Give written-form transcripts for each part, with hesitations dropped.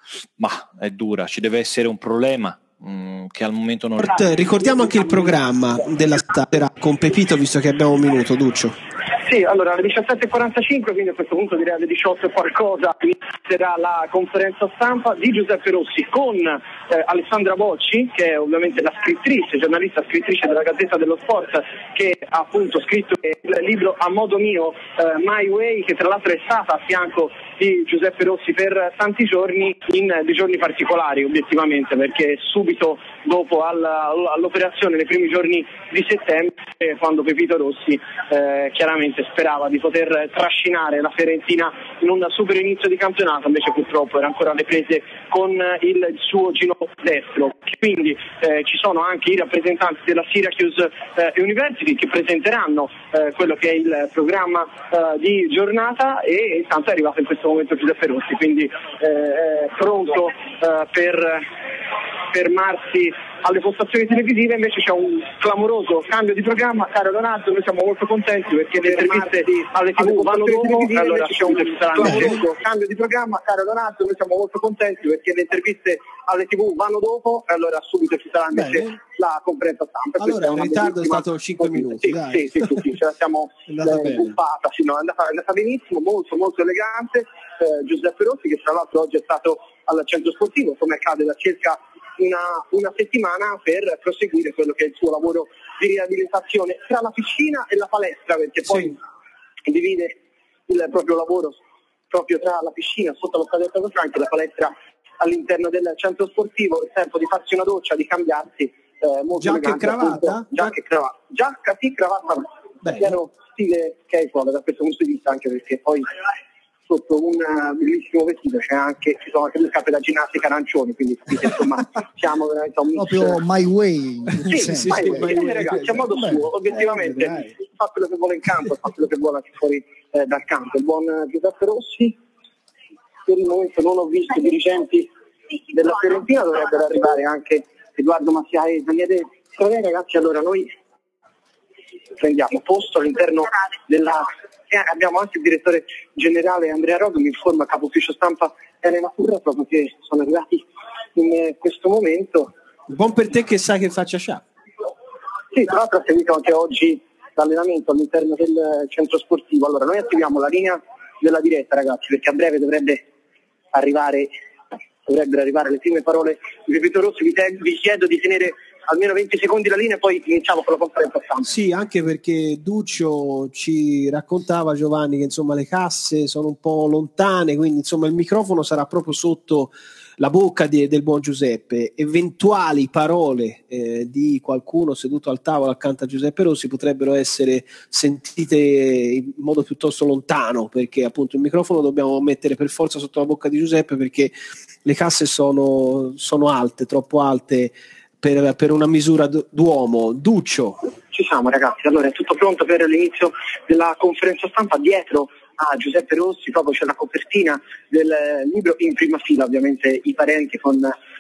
Ma è dura, ci deve essere un problema che al momento non... Ricordiamo anche il programma della sera con Pepito, visto che abbiamo un minuto, Duccio. Sì, allora alle 17.45, quindi a questo punto direi alle 18 e qualcosa, inizierà la conferenza stampa di Giuseppe Rossi con Alessandra Bocci, che è ovviamente la scrittrice, giornalista scrittrice della Gazzetta dello Sport, che ha appunto scritto il libro A modo mio, My Way, che tra l'altro è stata a fianco di Giuseppe Rossi per tanti giorni, in dei giorni particolari obiettivamente, perché subito dopo all'operazione, nei primi giorni di settembre, quando Pepito Rossi chiaramente sperava di poter trascinare la Fiorentina in un super inizio di campionato, invece purtroppo era ancora alle prese con il suo ginocchio destro. Quindi ci sono anche i rappresentanti della Syracuse University che presenteranno quello che è il programma di giornata, e intanto è arrivato in questo momento Giuseppe Rossi, quindi pronto per fermarsi alle postazioni televisive. Invece c'è un clamoroso cambio di programma, caro Leonardo, noi siamo molto contenti perché le interviste alle TV vanno dopo. Allora c'è un clamoroso cambio di programma, caro Leonardo, noi siamo molto contenti perché le interviste alle TV vanno dopo, e allora subito ci sarà invece la conferenza stampa. Allora il ritardo è stato 5 minuti. Sì, ce la siamo buffata, sì, no, è andata benissimo, molto molto elegante. Giuseppe Rossi, che tra l'altro oggi è stato al centro sportivo, come accade da circa una settimana, per proseguire quello che è il suo lavoro di riabilitazione tra la piscina e la palestra, perché poi divide il proprio lavoro proprio tra la piscina sotto lo stadio Alfredo Franchi e la palestra all'interno del centro sportivo. Il tempo di farsi una doccia, di cambiarsi, molto giacca e cravatta? Giacca sì, cravatta, pieno stile casual da questo punto di vista, anche perché poi sotto un bellissimo vestito ci sono anche due cape da ginnastica arancioni, quindi insomma siamo veramente a un mix. Proprio My Way. Sì, ragazzi, a modo suo, obiettivamente fa quello che vuole in campo, fa quello che vuole anche fuori dal campo. Il buon Giuseppe Rossi, per il momento non ho visto dirigenti della Fiorentina, dovrebbero arrivare anche Edoardo Massia e Daniele Scrovè. Ragazzi, allora noi prendiamo posto all'interno della... abbiamo anche il direttore generale Andrea Rogo, mi informa capo ufficio stampa Elena Furra, proprio che sono arrivati in questo momento. Buon per te che sai che faccia scià. Sì, tra l'altro ha seguito anche oggi l'allenamento all'interno del centro sportivo. Allora noi attiviamo la linea della diretta, ragazzi, perché a breve dovrebbero arrivare le prime parole di Pepito Rossi. Vi chiedo di tenere almeno 20 secondi la linea e poi iniziamo con la conferenza stampa. Sì, anche perché Duccio ci raccontava, Giovanni, che insomma le casse sono un po' lontane, quindi insomma il microfono sarà proprio sotto la bocca del buon Giuseppe. Eventuali parole di qualcuno seduto al tavolo accanto a Giuseppe Rossi potrebbero essere sentite in modo piuttosto lontano, perché appunto il microfono dobbiamo mettere per forza sotto la bocca di Giuseppe, perché le casse sono alte, troppo alte per una misura d'uomo. Duccio. Ci siamo, ragazzi, allora è tutto pronto per l'inizio della conferenza stampa. Dietro a Giuseppe Rossi proprio c'è la copertina del libro, in prima fila ovviamente i parenti con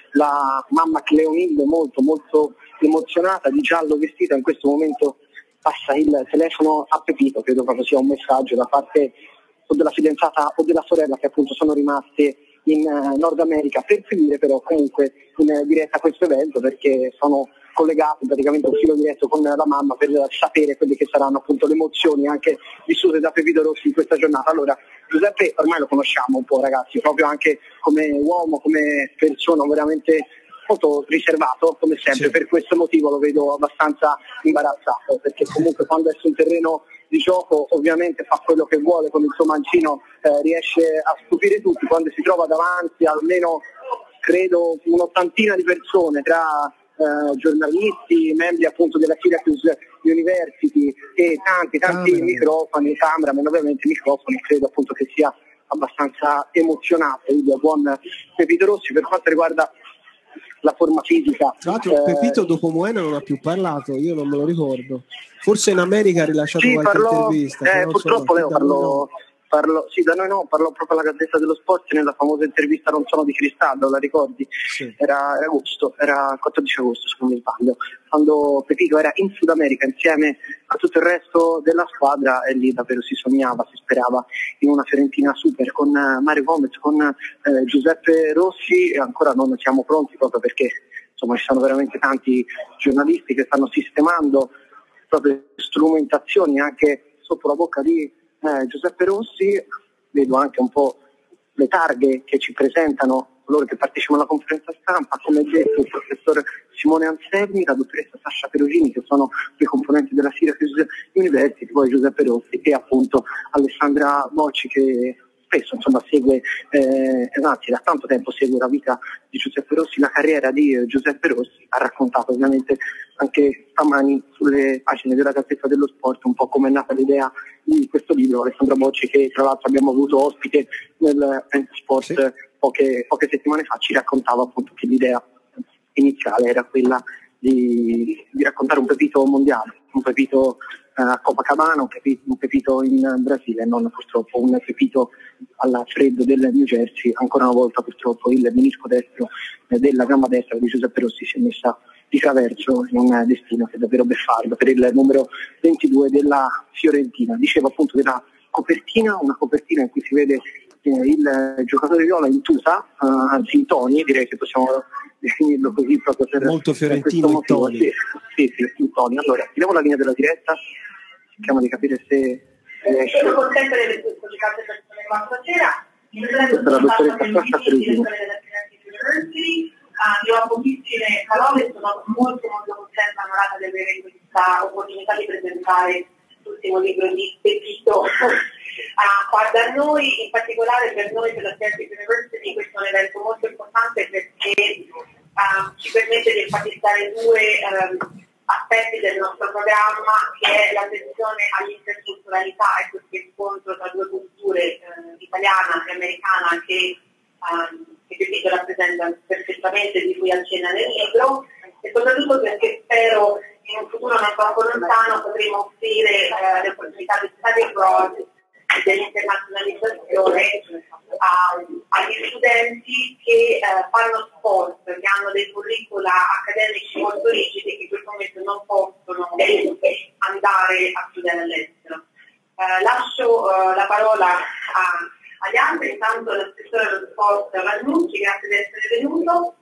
la mamma Cleonilde molto molto emozionata, di giallo vestita. In questo momento passa il telefono a Pepito, credo proprio sia un messaggio da parte o della fidanzata o della sorella, che appunto sono rimaste in Nord America per seguire però comunque in diretta questo evento, perché sono collegati praticamente un filo diretto con la mamma per sapere quelle che saranno appunto le emozioni anche vissute da Pepito Rossi in questa giornata. Allora Giuseppe ormai lo conosciamo un po', ragazzi, proprio anche come uomo, come persona veramente molto riservato come sempre, sì. Per questo motivo lo vedo abbastanza imbarazzato, perché comunque quando è su un terreno di gioco ovviamente fa quello che vuole con il suo mancino, riesce a stupire tutti. Quando si trova davanti almeno credo un'ottantina di persone tra giornalisti, membri appunto della Syracuse University e tanti microfoni, cameraman ovviamente, microfoni, credo appunto che sia abbastanza emozionato il buon Pepito Rossi. Per quanto riguarda la forma fisica, tra l'altro Pepito dopo Moena non ha più parlato, io non me lo ricordo, forse in America ha rilasciato qualche intervista, purtroppo Leo parlo sì, da noi no, parlò proprio alla Gazzetta dello Sport nella famosa intervista Non sono di cristallo, la ricordi? Sì. Era agosto, era 14 agosto se non mi sbaglio, quando Pepito era in Sud America insieme a tutto il resto della squadra, e lì davvero si sognava, si sperava in una Fiorentina super con Mario Gomez, con Giuseppe Rossi, e ancora non siamo pronti proprio perché insomma ci sono veramente tanti giornalisti che stanno sistemando proprio strumentazioni anche sotto la bocca di Giuseppe Rossi. Vedo anche un po' le targhe che ci presentano coloro che partecipano alla conferenza stampa, come detto il professor Simone Anselmi, la dottoressa Sasha Perugini, che sono due componenti della Syracuse University, poi Giuseppe Rossi e appunto Alessandra Bocci, che spesso insomma segue, anzi da tanto tempo segue la vita di Giuseppe Rossi, la carriera di Giuseppe Rossi. Ha raccontato ovviamente anche stamani sulle pagine della Gazzetta dello Sport un po' come è nata l'idea di questo libro. Alessandra Bocci, che tra l'altro abbiamo avuto ospite nel Sport sì, poche settimane fa, ci raccontava appunto che l'idea iniziale era quella di raccontare un Pepito mondiale, un Pepito a Copacabana, un Pepito in Brasile, non purtroppo un Pepito al freddo del New Jersey. Ancora una volta purtroppo il menisco destro della gamba destra di Giuseppe Rossi si è messa di traverso in un destino che è davvero beffardo per il numero 22 della Fiorentina. Dicevo appunto della copertina, una copertina in cui si vede il giocatore viola in tuta, anzi in toni, direi che possiamo definirlo così proprio per molto fiorentino in toni. Sì, in toni. Allora, tiriamo la linea della diretta, cerchiamo di capire se sono contenta di aver pubblicato per stasera. Questa è la dottoressa Sasha Perugini. Io ho pochissime parole, sono molto contenta, onorata di avere questa opportunità di presentare l'ultimo libro di Pepito qua da noi, in particolare per noi per la Syracuse University. Questo è un evento molto importante perché ci permette di enfatizzare due aspetti del nostro programma, che è l'attenzione all'interculturalità e questo incontro tra due culture, italiana e americana, che Pepito rappresenta perfettamente, di cui accenna nel libro, e soprattutto perché spero in un futuro non troppo lontano potremo offrire le opportunità di study abroad e dell'internazionalizzazione agli studenti che fanno sport, che hanno dei curricula accademici molto rigidi, che in questo momento non possono andare a studiare all'estero. Lascio la parola agli altri, intanto l'assessore dello sport Vannucci, grazie di essere venuto.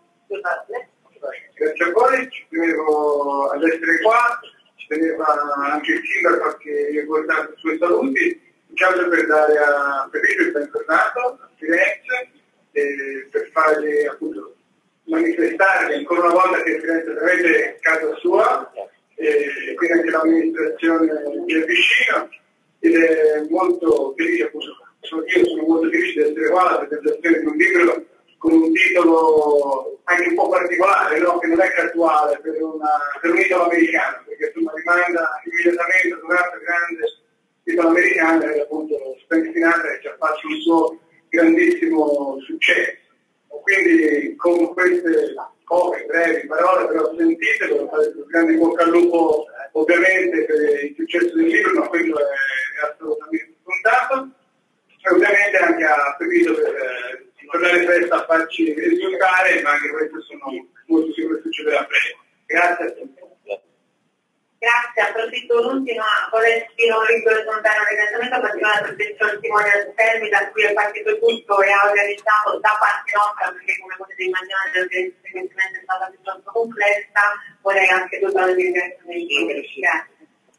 Grazie a voi, ci tenevo ad essere qua, ci teneva anche il sindaco che ricordato i suoi saluti, in caso per dare a Pepito il bentornato a Firenze, per fargli appunto manifestare ancora una volta che Firenze è veramente casa sua, e quindi anche l'amministrazione del vicino, ed è molto felice appunto. Io sono molto felice di essere qua alla presentazione di un libro con un titolo anche un po' particolare, no? Che non è casuale per un idolo americano, perché insomma rimanda immediatamente ad un altro grande idolo americano, che è appunto Frank Sinatra, che ci ha fatto il suo grandissimo successo. Quindi con queste poche brevi parole, però sentitelo, fate un grande bocca al lupo ovviamente per il successo del libro, ma quello è assolutamente scontato. E ovviamente anche a Pepito per tornare presto a farci risultare, ma anche questo sono molto sicuro che succederà presto. Grazie a tutti. Grazie, approfitto l'ultima, vorrei scrivere un libro spontaneo ringraziamento a partire dal professor Simone Anselmi, da cui è partito tutto e ha organizzato da parte nostra, perché come potete immaginare l'organizzazione è stata piuttosto complessa. Vorrei anche tutta la ringraziamento. Grazie.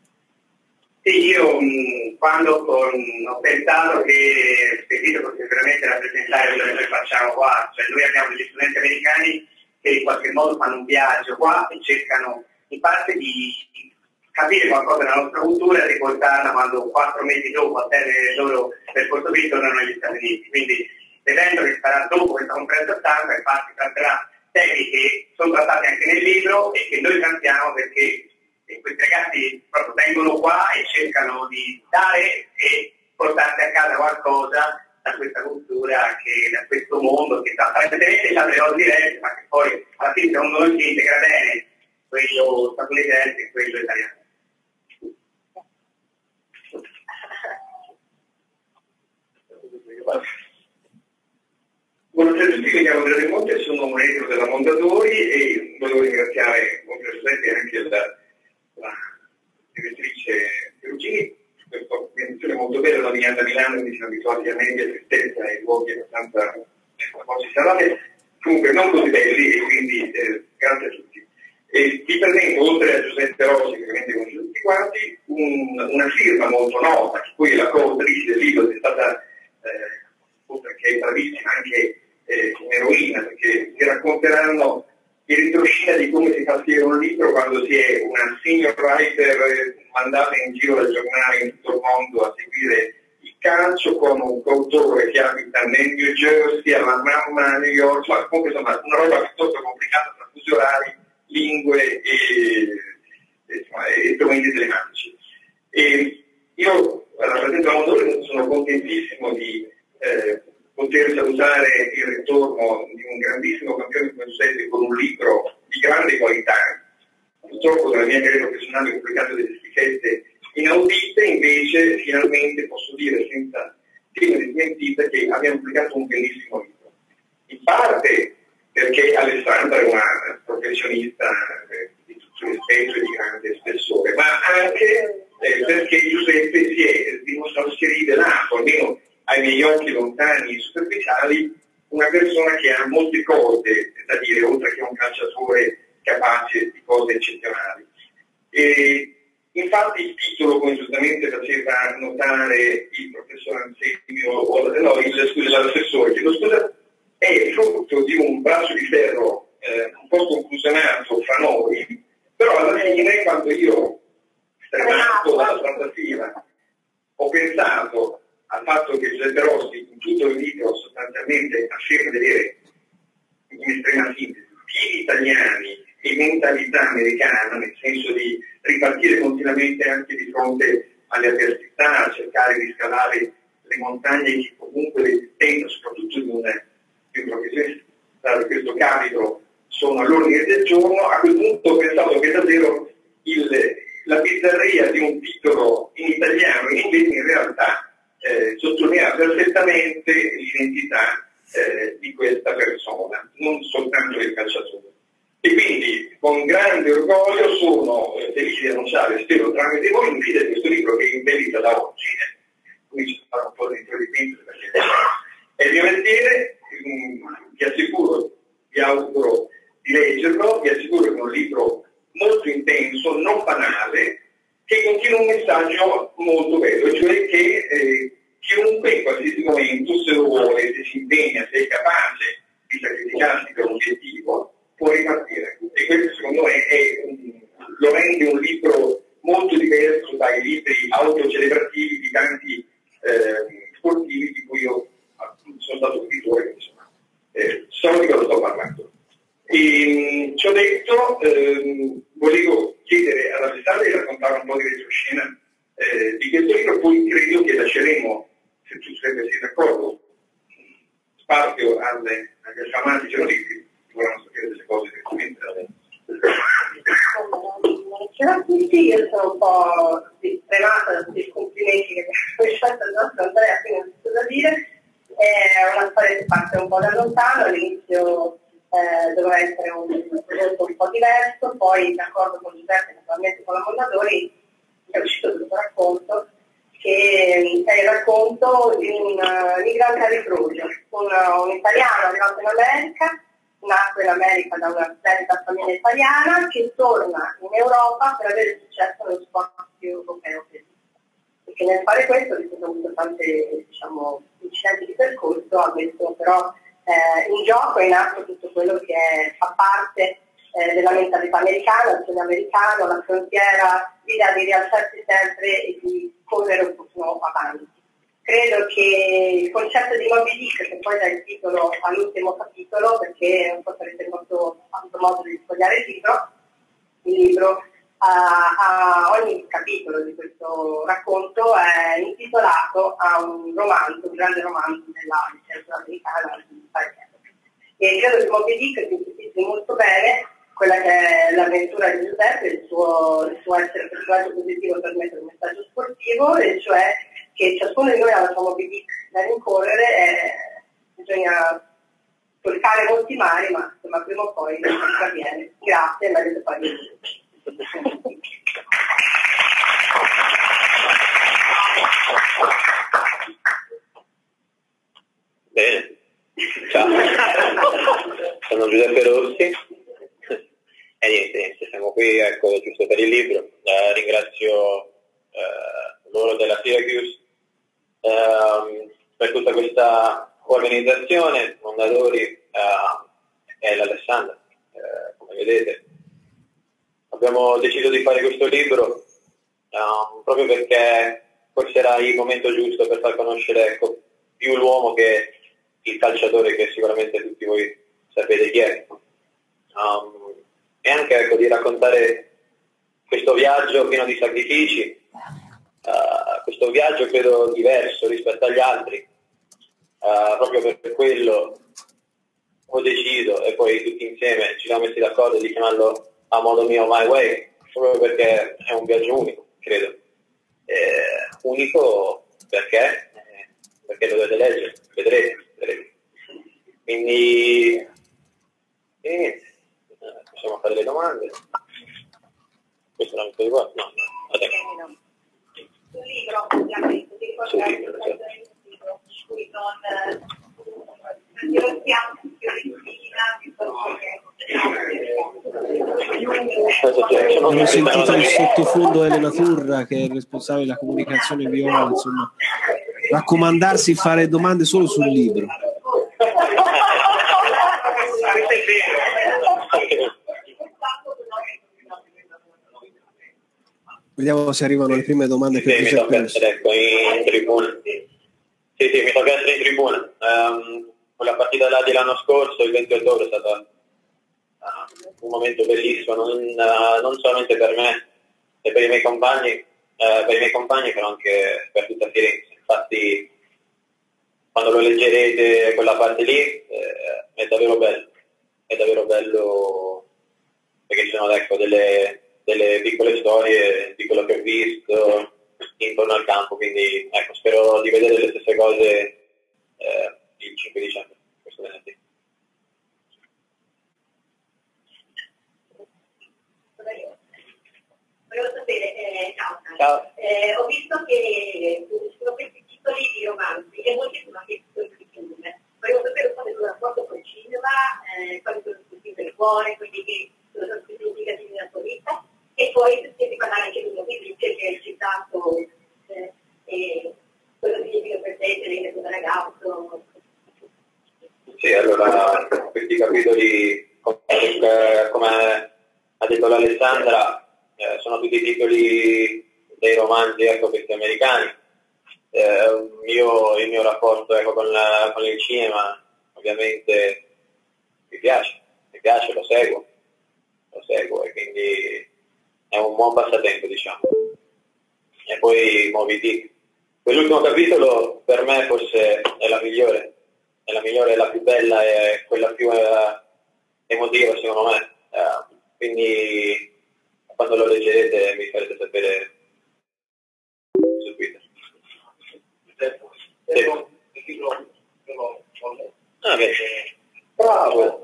Sì, io quando ho pensato che Pepito potesse veramente rappresentare quello che noi facciamo qua, cioè noi abbiamo degli studenti americani che in qualche modo fanno un viaggio qua e cercano in parte di capire qualcosa della nostra cultura e riportarla quando 4 mesi dopo, al termine del loro percorso qui, tornano negli Stati Uniti. Quindi l'evento che sarà dopo questa conferenza stampa infatti tratterà temi che sono trattati anche nel libro e che noi trattiamo perché questi ragazzi proprio vengono qua e cercano di dare e portarsi a casa qualcosa da questa cultura, da questo mondo che apparentemente ha delle cose diverse, ma che poi alla fine secondo noi si integra bene, quello statunitense e quello italiano. Buonasera a tutti, mi chiamo Andrea De Monte, sono un edito della Mondadori e volevo ringraziare Giuseppe e anche ogni anno a Milano, quindi siamo abituati a media tristezza e luoghi abbastanza serrati, comunque non così belli, e quindi grazie a tutti. E vi presento, oltre a Giuseppe Rossi, che ovviamente conosciuto tutti quanti, una firma molto nota, che poi è la coautrice del libro, è stata, oltre che bravissima, anche un'eroina, perché si racconteranno in ritroscina di come si fa scrivere un libro quando si è una senior writer mandata in giro dal giornale in tutto il mondo a seguire il calcio, con un coautore che abita nel New Jersey, alla mamma a New York, ma comunque insomma una roba piuttosto complicata tra fusi orari, lingue e strumenti telematici. E io, rappresento Mondadori, sono contentissimo di poter salutare il ritorno di un grandissimo campione come Giuseppe con un libro di grande qualità. Purtroppo nella mia carriera professionale ho pubblicato delle schifezze inaudite, invece finalmente posso dire senza tema di smentita che abbiamo pubblicato un bellissimo libro. In parte perché Alessandra è una professionista di tutto rispetto e di grande spessore, ma anche perché Giuseppe si è dimostrato, si è rivelato, almeno ai miei occhi lontani e superficiali, una persona che ha molte cose da dire, oltre che un calciatore capace di cose eccezionali. E infatti il titolo, come giustamente faceva notare il professor Anselmio, l'assessore, chiedo scusa, è frutto di un braccio di ferro un po' conclusionato fra noi, però alla fine, quando io, stremato dalla trattativa, ho pensato al fatto che Giuseppe Rossi in tutto il libro sostanzialmente afferma di avere, in estrema sintesi, piedi italiani e mentalità americana, nel senso di ripartire continuamente anche di fronte alle avversità, cercare di scalare le montagne che comunque l'esistenza, soprattutto di un professionista di questo capitolo, sono all'ordine del giorno. A quel punto ho pensato che davvero la bizzarria di un titolo in italiano e in inglese in realtà sottolinea perfettamente l'identità di questa persona, non soltanto del calciatore. E quindi con grande orgoglio sono felice di annunciare, spero tramite voi, in fine questo libro che è in vendita da oggi. Quindi ci farò un po' di introdimento perché è il mio mestiere. Vi assicuro, vi auguro di leggerlo, vi assicuro che è un libro molto intenso, non banale, che contiene un messaggio molto bello, cioè che chiunque in qualsiasi momento, se lo vuole, se si impegna, se è capace di sacrificarsi per un obiettivo, può ripartire. E questo secondo me lo rende un libro molto diverso dai libri autocelebrativi di tanti sportivi di cui io sono stato scrittore, insomma, so di cosa sto parlando. Ciò detto, volevo chiedere ad Alessandra di raccontare un po' di retroscena di questo libro, poi credo che lasceremo, se tu sei d'accordo, spazio agli affamati giornalisti che vorranno sapere delle cose direttamente da lei. Ciao a tutti, io sono un po' stremata da tutti i complimenti che mi ha fatto il nostro Andrea, quindi non so da dire. È una storia che parte un po' da lontano, all'inizio doveva essere un prodotto un po' diverso, poi d'accordo con Giuseppe, naturalmente con la Mondadori, è uscito questo racconto, che è il racconto di un migrante a rifugio, un italiano arrivato in America, nato in America da una splendida famiglia italiana, che torna in Europa per avere successo nello spazio europeo. Perché nel fare questo, vi sono avuto tante incidenti di percorso, ha messo però in gioco, è in atto tutto quello che fa parte della mentalità americana, il sogno americano, la frontiera, l'idea di rialzarsi sempre e di correre un pochino avanti. Credo che il concetto di Moby Dick, che poi dà il titolo all'ultimo capitolo, perché non so se avete avuto modo di sfogliare il libro a ogni capitolo di questo racconto è intitolato a un romanzo, un grande romanzo della letteratura americana di Paris. E credo che Moby Dick sintetizzi molto bene quella che è l'avventura di Giuseppe, il suo essere personaggio positivo per mettere un messaggio sportivo, e cioè che ciascuno di noi ha la sua Moby Dick da rincorrere e bisogna toccare molti mari, ma insomma prima o poi non si avviene. Grazie, meglio che poi. sono Giuseppe Rossi e niente, siamo qui, ecco, giusto per il libro. Ringrazio loro della Syracuse per tutta questa organizzazione, Mondadori e l'Alessandra, come vedete. Abbiamo deciso di fare questo libro proprio perché forse era il momento giusto per far conoscere, ecco, più l'uomo che il calciatore, che sicuramente tutti voi sapete chi è, e anche, ecco, di raccontare questo viaggio pieno di sacrifici, questo viaggio credo diverso rispetto agli altri, proprio per quello ho deciso, e poi tutti insieme ci siamo messi d'accordo di chiamarlo A Modo Mio My Way, proprio perché è un viaggio unico, credo. Unico perché lo dovete leggere, vedrete. Quindi possiamo fare le domande. Questo non mi ricordo, no, vabbè. Sul libro, ovviamente, ti ricordo che è un libro in cui non siamo Abbiamo sentito il sottofondo Elena Turra, che è il responsabile della comunicazione Viola, insomma, raccomandarsi fare domande solo sul libro. Vediamo se arrivano le prime domande per mi tocca essere, ecco, in tribuna. Sì, mi tocca essere in tribuna. Quella partita là dell'anno scorso, il 20 ottobre, è stato un momento bellissimo, non solamente per me e per i miei compagni, però anche per tutta Firenze. Infatti, quando lo leggerete quella parte lì, è davvero bello, perché ci sono, ecco, delle piccole storie di quello che ho visto intorno al campo, quindi, ecco, spero di vedere le stesse cose il 5 dicembre, questo venerdì. Volevo sapere, Ciao. Ho visto che sono questi titoli di romanzi e molti sono anche titoli di film. Volevo sapere qual è il tuo rapporto con il cinema, quali sono i tuoi film del cuore, quelli che sono stati significativi nella tua vita, e poi se ti parlare anche di un video che hai citato, e cosa significa per te tenere da ragazzo. Sì, allora, questi capitoli, come ha detto l'Alessandra, sono tutti titoli dei romanzi, ecco, questi americani. Il mio rapporto, ecco, con il cinema, ovviamente mi piace, lo seguo, e quindi è un buon passatempo, diciamo. E poi Moby Dick. Quell'ultimo capitolo per me forse è la migliore, è la più bella, è quella più emotiva, secondo me. Quindi quando lo leggerete mi farete sapere su Twitter. Sì. Bravo!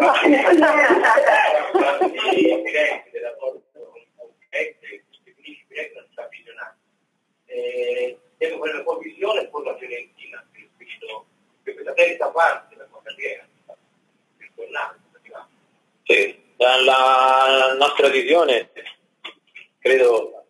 Devo avere la tua visione con la Fiorentina, questa terza parte della tua carriera, Sì, la nostra visione, credo,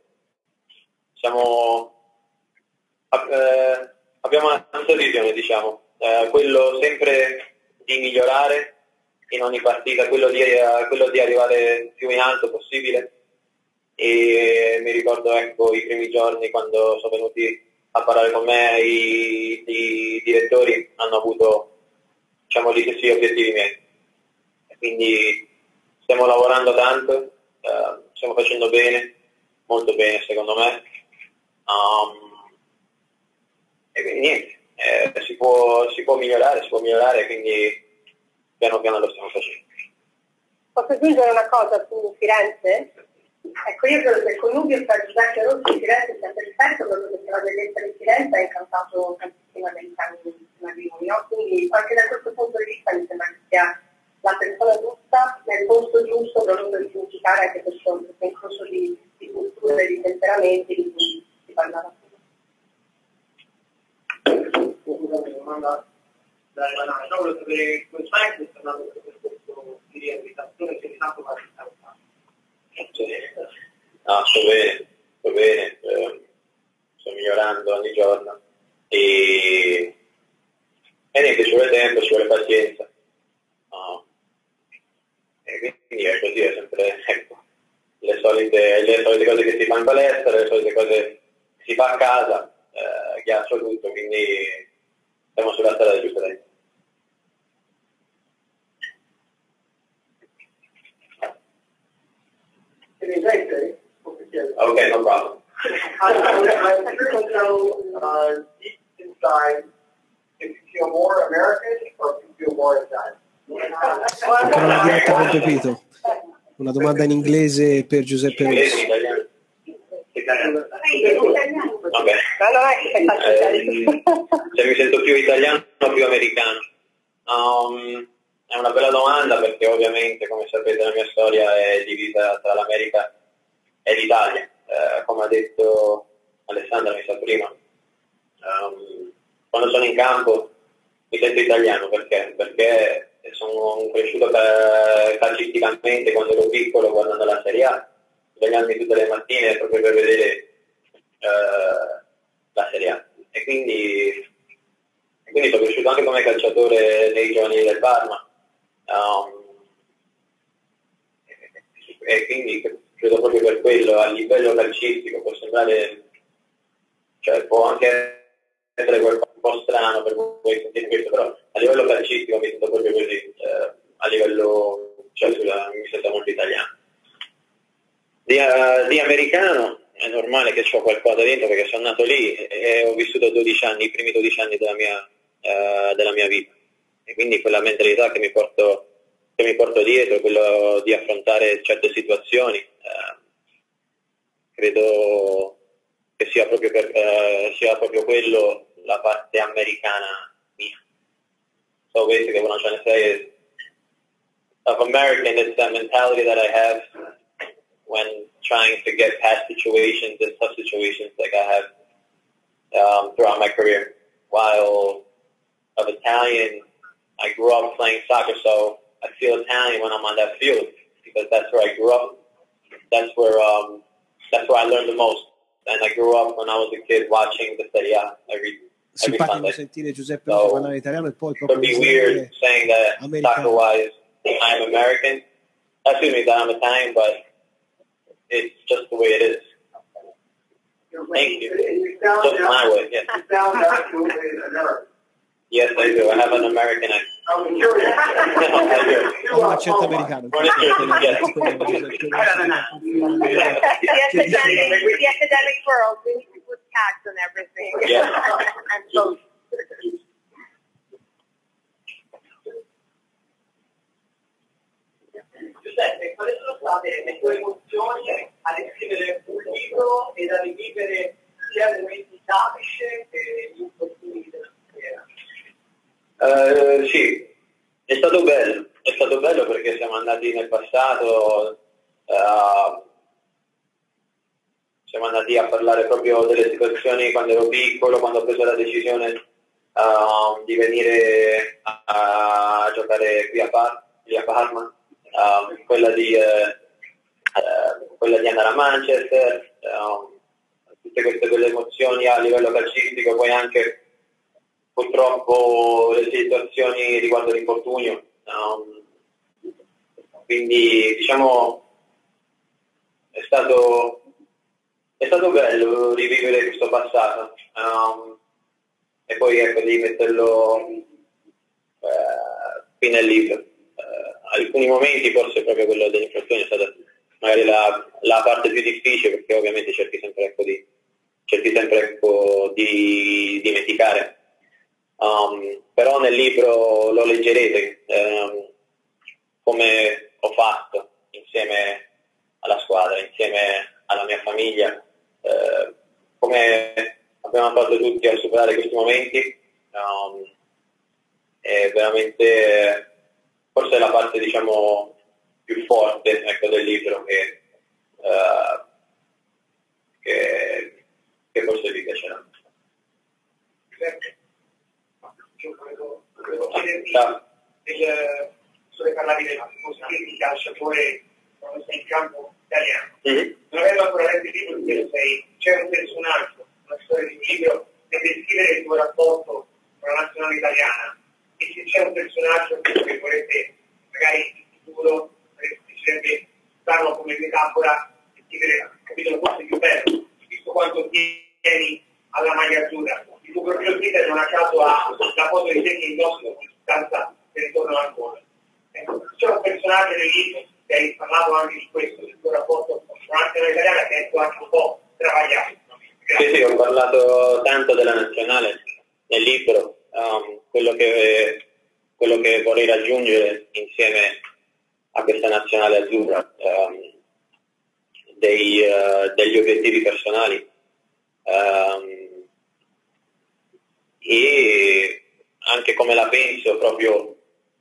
abbiamo una nostra visione, diciamo, quello sempre di migliorare in ogni partita, quello di arrivare più in alto possibile. E mi ricordo, ecco, i primi giorni quando sono venuti a parlare con me i direttori, hanno avuto, diciamo, gli stessi obiettivi miei, quindi stiamo lavorando tanto, stiamo facendo bene, molto bene secondo me, e quindi niente, si può migliorare, quindi piano piano lo stiamo facendo. Posso aggiungere una cosa su Firenze? Ecco, io credo che il connubio tra Giuseppe Rossi e Firenze sia perfetto, proprio perché la bellezza di Firenze ha incantato tantissimi americani in arrivo, no? Quindi anche da questo punto di vista mi sembra che sia la persona giusta nel posto giusto, proprio per significare anche questo incrocio di culture e di temperamenti di cui si parlava Una domanda da Emanuele, volevo sapere come mai stai parlando di questo di riabilitazione che tanto va a sto bene, sto migliorando ogni giorno e niente, ci vuole tempo, ci vuole pazienza. E quindi è così, è sempre, ecco, le solite cose che si fa in palestra, le solite cose che si fa a casa, ghiaccio tutto, quindi siamo sulla strada giusta. Dai. Okay, no problem. I'm curious to know, deep inside, if you feel more American or if you feel more Italian? Ancora una diretta con Pepito. Una domanda in inglese per Giuseppe Rossi. Italiano. Vabbè. Se mi sento più italiano o più americano? È una bella domanda perché ovviamente, come sapete, la mia storia è divisa tra l'America e l'Italia. Come ha detto Alessandra, mi sa prima, quando sono in campo mi sento italiano perché sono cresciuto calcisticamente quando ero piccolo guardando la Serie A, svegliandomi tutte le mattine proprio per vedere la Serie A e quindi sono cresciuto anche come calciatore nei giovani del Parma e quindi credo proprio per quello a livello calcistico può sembrare, cioè può anche essere qualcosa un po' strano per voi sentire questo, però a livello calcistico mi sento proprio così, a livello, cioè mi sento molto italiano. Di americano è normale che ho qualcosa dentro perché sono nato lì e ho vissuto 12 anni, i primi 12 anni della mia vita e quindi quella mentalità che mi porto dietro, quello di affrontare certe situazioni, credo che sia proprio quello la parte americana mia. So basically what I'm trying to say is of American, it's that mentality that I have when trying to get past situations and tough situations like I have throughout my career. While of Italian, I grew up playing soccer, so I feel Italian when I'm on that field because that's where I grew up. That's where I learned the most. And I grew up when I was a kid watching the Serie A every Simpatico Sunday. Sentire Giuseppe Rossi parlare italiano e poi It would proprio be weird saying that soccer-wise I'm American. Excuse me, that I'm Italian, but it's just the way it is. Thank you. Just my way, yes. You sound absolutely American. Yes, I do. I have an American accent. I'm curious. ha un accento americano. The academic world, we need to put tags on everything. Yeah. And so, Giuseppe, quali sono state le tue emozioni ad scrivere un libro e da rivivere sia le momenti tapice che gli infortuni della carriera? Sì, è stato bello perché siamo andati nel passato, siamo andati a parlare proprio delle situazioni quando ero piccolo, quando ho preso la decisione di venire a giocare qui a Parma, quella di andare a Manchester, tutte queste belle emozioni a livello calcistico, poi anche purtroppo le situazioni riguardo l'infortunio, quindi diciamo è stato bello rivivere questo passato e poi ecco di metterlo qui nel libro. Alcuni momenti forse proprio quello dell'infortunio è stata magari la parte più difficile perché ovviamente cerchi sempre di dimenticare. Però nel libro lo leggerete come ho fatto insieme alla squadra, insieme alla mia famiglia, come abbiamo fatto tutti a superare questi momenti. È veramente forse è la parte diciamo più forte ecco, del libro che forse vi piacerà. dove parlavi del mosquito di calciatore quando sei in campo italiano. Non avendo ancora letto il libro, c'è un personaggio, una storia di un libro per descrivere il tuo rapporto con la nazionale italiana, e se c'è un personaggio che vorrete magari in futuro piacerebbe usarlo come metafora e scrivere il capitolo forse più bello, visto quanto tieni alla maglia azzurra. Il tuo profilo Twitter non a caso ha la foto di te che indossa con sostanza per intorno al cuore. C'è un personaggio del libro, che hai parlato anche di questo, del tuo rapporto con la nazionale italiana, che è anche un po' travagliato. Sì, ho parlato tanto della nazionale nel libro. Quello che vorrei raggiungere insieme a questa nazionale azzurra, degli obiettivi personali, e anche come la penso proprio,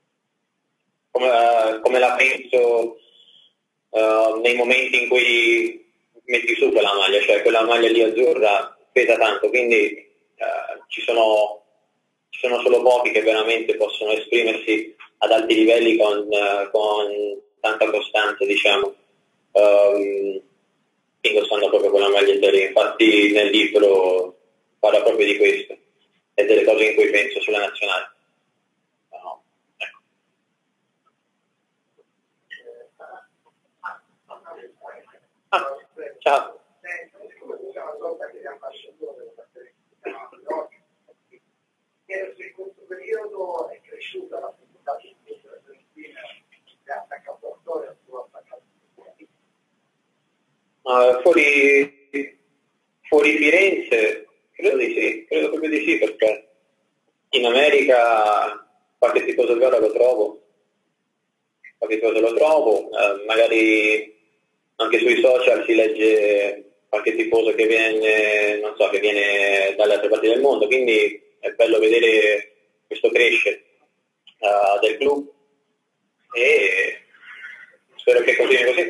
come la penso nei momenti in cui metti su quella maglia, cioè quella maglia lì azzurra pesa tanto, quindi ci sono solo pochi che veramente possono esprimersi ad alti livelli con tanta costanza, diciamo, indossando proprio quella maglia lì. Infatti nel libro parla proprio di questo e delle cose in cui penso sulla nazionale. Ecco. Ciao. In questo periodo è cresciuta la comunità di Fiorentina, che ha attaccato la storia, tu ha attaccato fuori Firenze, credo proprio di sì, perché in America qualche tifoso viola lo trovo, magari anche sui social si legge qualche tifoso che viene dalle altre parti del mondo, quindi è bello vedere questo crescere del club e spero che continui così.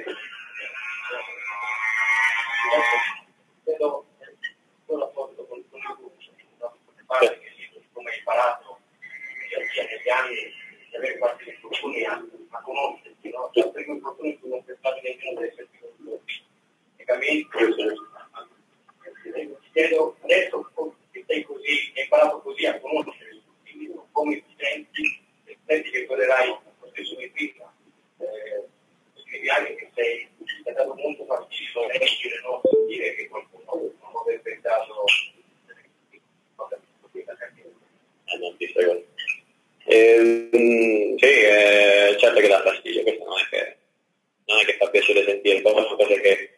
vedo la foto con il Duccio, come hai imparato negli anni di avere qualche infortunio a conoscerti, no? Il primo infortunio tu non pensavi nemmeno di esserti con lui. E capisci? Ti chiedo adesso che sei così, hai imparato così a conoscere, quindi come ti senti che tolerai lo stesso di prima. Scrivi anche che sei stato molto fastidio leggere, no? Dire che qualcuno non aveva pensato non ti frego. Sì, certo che dà fastidio, questo non è che fa piacere sentire, però sono cose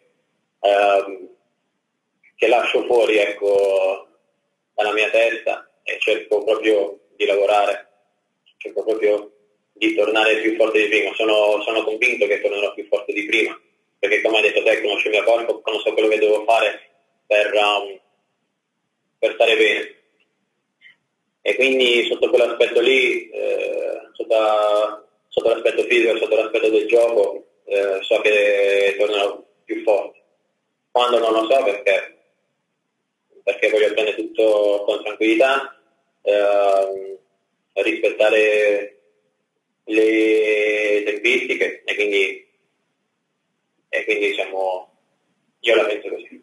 che lascio fuori, ecco, dalla mia testa e cerco proprio di lavorare, cerco proprio di tornare più forte di prima. Sono convinto che tornerò più forte di prima, perché come hai detto te, conosco il mio corpo, conosco quello che devo fare per stare bene. E quindi sotto quell'aspetto lì, sotto l'aspetto fisico, sotto l'aspetto del gioco, so che tornerò più forte. Quando non lo so, perché voglio prendere tutto con tranquillità, rispettare le tempistiche e quindi diciamo, io la penso così.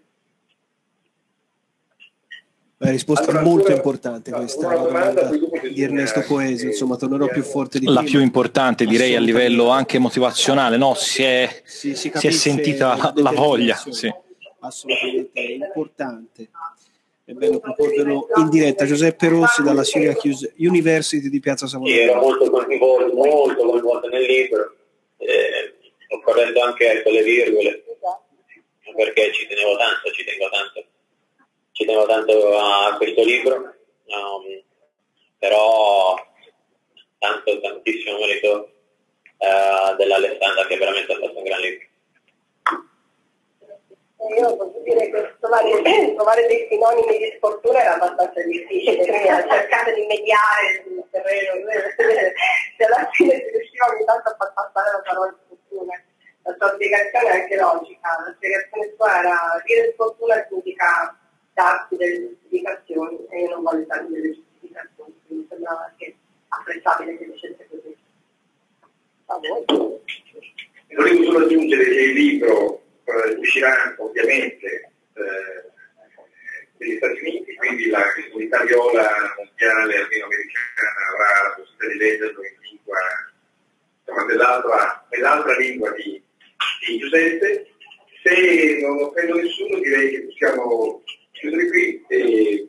La risposta è molto importante questa, la domanda di Ernesto Poesio, insomma tornerò più forte di prima. La più importante direi a livello anche motivazionale, no? Si è sentita la voglia. Sì. Assolutamente importante. È bello proporvelo in diretta. Giuseppe Rossi dalla Syracuse University di Piazza Savona. Ero molto coinvolto nel libro, ho corretto anche le virgole, perché ci tengo tanto a questo libro, però tantissimo merito dell'Alessandra, che veramente ha fatto un gran libro. Io posso dire che trovare dei sinonimi di sfortuna era abbastanza difficile, quindi cercate di mediare sul terreno, se alla fine si riusciva ogni tanto a far passare la parola sfortuna. La sua spiegazione è anche logica, la spiegazione sua era dire sfortuna significa darsi delle giustificazioni e io non voglio darmi delle giustificazioni, quindi sembrava anche apprezzabile che dicesse così. Volevo solo aggiungere che il libro uscirà ovviamente negli Stati Uniti, quindi la comunità viola mondiale almeno americana avrà la possibilità di leggerlo in lingua, insomma, nell'altra lingua di Giuseppe. Se non offendo nessuno, direi che possiamo chiudere qui e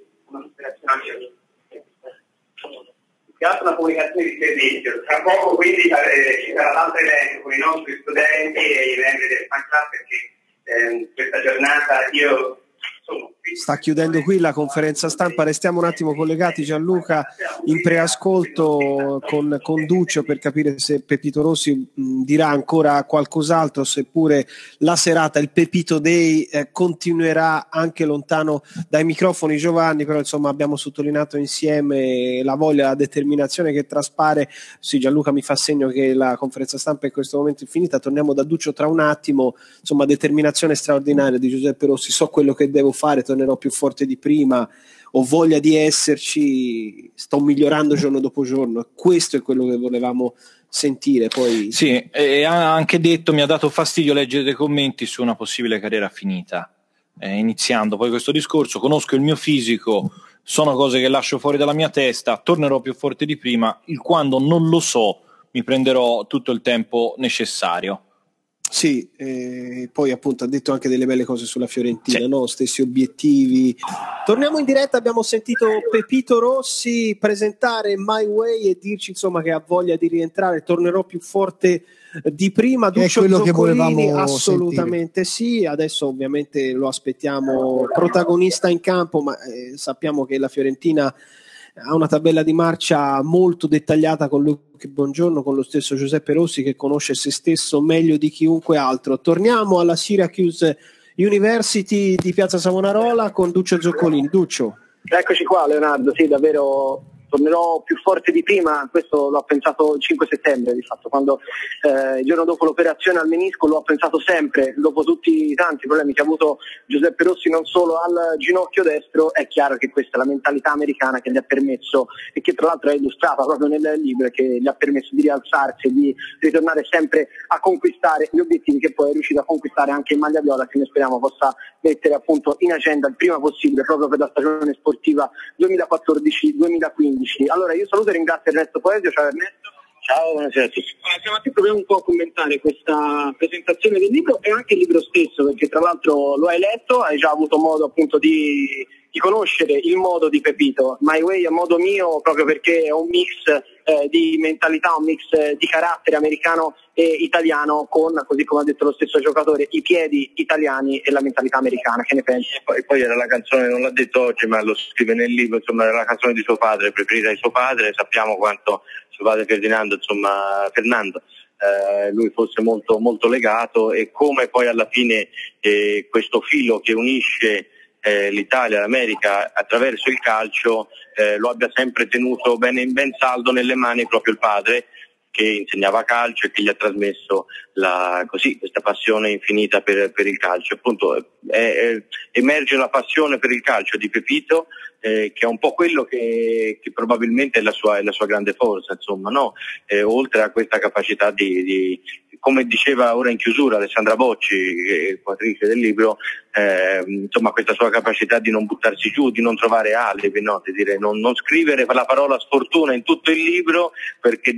una comunicazione di servizio. Tra poco quindi ci sarà l'altro evento con i nostri studenti e i membri del fan club, perché questa giornata io sono qui. Sta chiudendo qui la conferenza stampa, restiamo un attimo collegati, Gianluca, in preascolto con Duccio per capire se Pepito Rossi dirà ancora qualcos'altro, seppure la serata, il Pepito Day, continuerà anche lontano dai microfoni. Giovanni, però insomma abbiamo sottolineato insieme la voglia, la determinazione che traspare. Sì, Gianluca mi fa segno che la conferenza stampa in questo momento è finita, torniamo da Duccio tra un attimo. Insomma, determinazione straordinaria di Giuseppe Rossi, so quello che devo fare, tornerò più forte di prima, ho voglia di esserci, sto migliorando giorno dopo giorno. Questo è quello che volevamo sentire. Poi sì, e ha anche detto, mi ha dato fastidio leggere dei commenti su una possibile carriera finita, iniziando poi questo discorso: conosco il mio fisico, sono cose che lascio fuori dalla mia testa, tornerò più forte di prima, il quando non lo so, mi prenderò tutto il tempo necessario. Sì, poi appunto ha detto anche delle belle cose sulla Fiorentina, sì. No? Stessi obiettivi. Torniamo in diretta, abbiamo sentito Pepito Rossi presentare My Way e dirci insomma che ha voglia di rientrare, tornerò più forte di prima. Duccio quello Zoccolini, che volevamo assolutamente sentire. Sì, adesso ovviamente lo aspettiamo protagonista in campo, ma sappiamo che la Fiorentina ha una tabella di marcia molto dettagliata con Luca Bongiorno, con lo stesso Giuseppe Rossi che conosce se stesso meglio di chiunque altro. Torniamo alla Syracuse University di Piazza Savonarola con Duccio Zoccolini. Duccio. Eccoci qua Leonardo, sì, davvero tornerò più forte di prima. Questo l'ho pensato il 5 settembre, di fatto, quando il giorno dopo l'operazione al menisco, l'ho pensato sempre, dopo tutti i tanti problemi che ha avuto Giuseppe Rossi non solo al ginocchio destro. È chiaro che questa è la mentalità americana che gli ha permesso, e che tra l'altro è illustrata proprio nel libro, che gli ha permesso di rialzarsi e di ritornare sempre a conquistare gli obiettivi che poi è riuscito a conquistare anche in maglia viola, che noi speriamo possa mettere appunto in agenda il prima possibile proprio per la stagione sportiva 2014-2015. Allora io saluto e ringrazio Ernesto Poesio. Ciao Ernesto. Ciao, buonasera a tutti. Siamo qui, proviamo un po' a commentare questa presentazione del libro e anche il libro stesso, perché tra l'altro lo hai letto, hai già avuto modo appunto di conoscere il modo di Pepito. My Way a modo mio, proprio perché è un mix di mentalità, un mix di carattere americano e italiano, con, così come ha detto lo stesso giocatore, i piedi italiani e la mentalità americana. Che ne pensi? E poi era la canzone, non l'ha detto oggi ma lo scrive nel libro, insomma era la canzone di suo padre, preferita di suo padre. Sappiamo quanto suo padre Ferdinando, Fernando, lui fosse molto, molto legato, e come poi alla fine questo filo che unisce l'Italia, l'America attraverso il calcio lo abbia sempre tenuto ben saldo nelle mani proprio il padre, che insegnava calcio e che gli ha trasmesso questa passione infinita per il calcio. Appunto emerge la passione per il calcio di Pepito, che è un po' quello che probabilmente è la sua grande forza, insomma, no? Oltre a questa capacità di come diceva ora in chiusura Alessandra Bocci, autrice del libro, insomma questa sua capacità di non buttarsi giù, di non trovare alibi, no? Di dire non scrivere la parola sfortuna in tutto il libro, perché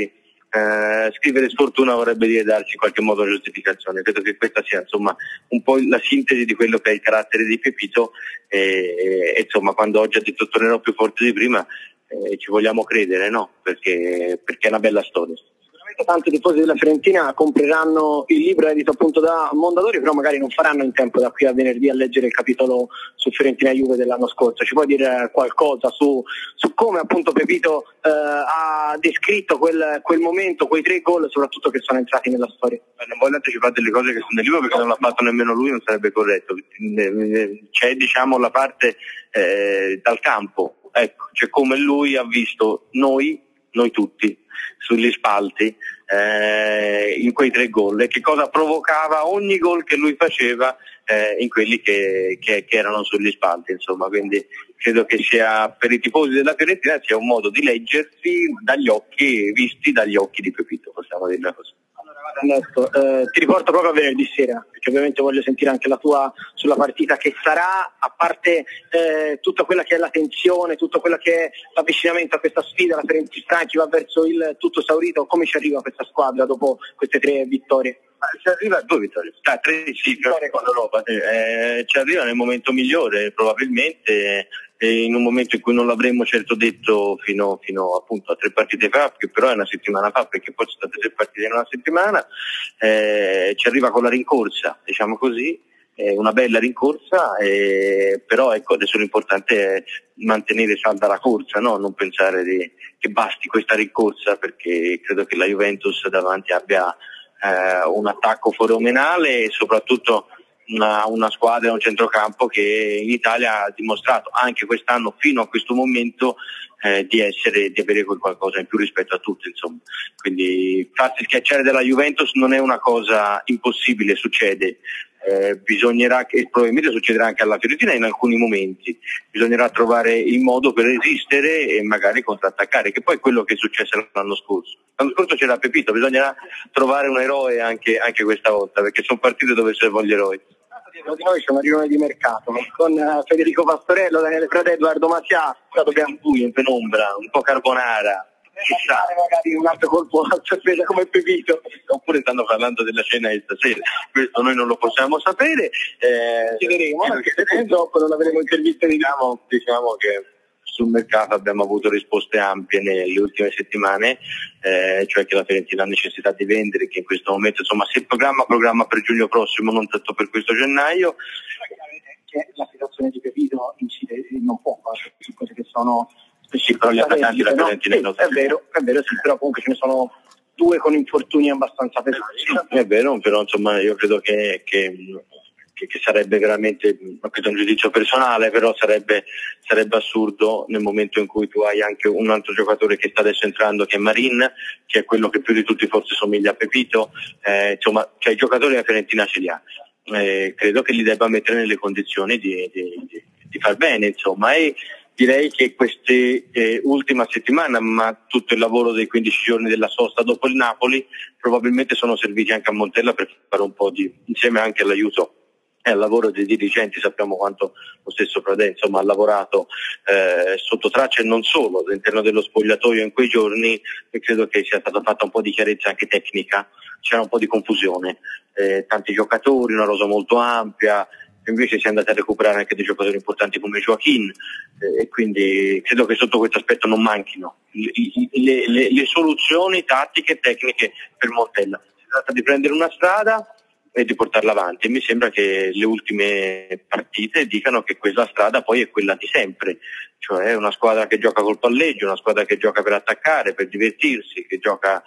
scrivere sfortuna vorrebbe dire darci in qualche modo giustificazione. Credo che questa sia insomma un po' la sintesi di quello che è il carattere di Pepito, e insomma quando oggi ha detto tornerò più forte di prima, ci vogliamo credere, no? Perché è una bella storia. Tanti tifosi della Fiorentina compreranno il libro edito appunto da Mondadori, però magari non faranno in tempo da qui a venerdì a leggere il capitolo su Fiorentina Juve dell'anno scorso. Ci puoi dire qualcosa su come appunto Pepito ha descritto quel momento, quei 3 gol soprattutto che sono entrati nella storia? Non voglio anticipare delle cose che sono nel libro perché non l'ha fatto nemmeno lui, non sarebbe corretto. C'è diciamo la parte dal campo, ecco, cioè come lui ha visto noi noi tutti, sugli spalti, in quei 3 gol, e che cosa provocava ogni gol che lui faceva in quelli che erano sugli spalti, insomma. Quindi credo che sia, per i tifosi della Fiorentina, sia un modo di leggersi visti dagli occhi di Pepito, possiamo dirla così. Ernesto, ti riporto proprio a venerdì sera, perché ovviamente voglio sentire anche la tua sulla partita che sarà, a parte tutta quella che è la tensione, tutto quello che è l'avvicinamento a questa sfida, la Fiorentina stanchi, va verso il tutto esaurito. Come ci arriva questa squadra dopo queste 3 vittorie? Ci arriva 2 vittorie, 3 vittorie con l'Europa, ci arriva nel momento migliore, probabilmente, in un momento in cui non l'avremmo certo detto fino appunto a 3 partite fa, che però è una settimana fa, perché poi sono state 3 partite in una settimana. Ci arriva con la rincorsa, diciamo così, una bella rincorsa, però ecco, adesso l'importante è mantenere salda la corsa, no? Non pensare che basti questa rincorsa, perché credo che la Juventus davanti abbia un attacco fenomenale e soprattutto una squadra, un centrocampo che in Italia ha dimostrato anche quest'anno fino a questo momento di avere qualcosa in più rispetto a tutti, insomma. Quindi farsi schiacciare dalla Juventus non è una cosa impossibile, succede. Bisognerà, che probabilmente succederà anche alla Fiorentina in alcuni momenti, bisognerà trovare il modo per resistere e magari contrattaccare, che poi è quello che è successo l'anno scorso c'era Pepito, bisognerà trovare un eroe anche questa volta, perché sono partite dove servono gli eroi. Di noi c'è una riunione di mercato con Federico Pastorello, Daniele Frade, Edoardo Macià, dobbiamo buio, in penombra, un po' carbonara, chissà, magari un altro colpo a sorpresa come Pepito, oppure stanno parlando della cena di stasera, questo noi non lo possiamo sapere, chiederemo, perché purtroppo non avremo interviste. Diciamo che sul mercato abbiamo avuto risposte ampie nelle ultime settimane, cioè che la Fiorentina ha necessità di vendere, che in questo momento, insomma, se programma per giugno prossimo, non tanto per questo gennaio. Che la situazione di Pepito incide non poco su cose che sono sì, però gli attaccanti della Fiorentina no? È vero, sì, però comunque ce ne sono 2 con infortuni abbastanza pesanti. È vero, però insomma io credo che sarebbe veramente, questo è un giudizio personale, però sarebbe assurdo nel momento in cui tu hai anche un altro giocatore che sta adesso entrando, che è Marin, che è quello che più di tutti forse somiglia a Pepito, insomma, cioè i giocatori della Fiorentina ce li ha. Credo che li debba mettere nelle condizioni di far bene, insomma, e direi che queste ultima settimana, ma tutto il lavoro dei 15 giorni della sosta dopo il Napoli, probabilmente sono serviti anche a Montella per fare un po' insieme anche all'aiuto e al lavoro dei dirigenti. Sappiamo quanto lo stesso Pradè, insomma, ha lavorato sotto traccia e non solo all'interno dello spogliatoio in quei giorni, e credo che sia stata fatta un po' di chiarezza anche tecnica, c'era un po' di confusione, tanti giocatori, una rosa molto ampia, invece si è andati a recuperare anche dei giocatori importanti come Joaquin, e quindi credo che sotto questo aspetto non manchino le soluzioni tattiche e tecniche per Montella. Si tratta di prendere una strada e di portarla avanti, e mi sembra che le ultime partite dicano che quella strada poi è quella di sempre, cioè una squadra che gioca col palleggio, una squadra che gioca per attaccare, per divertirsi, che gioca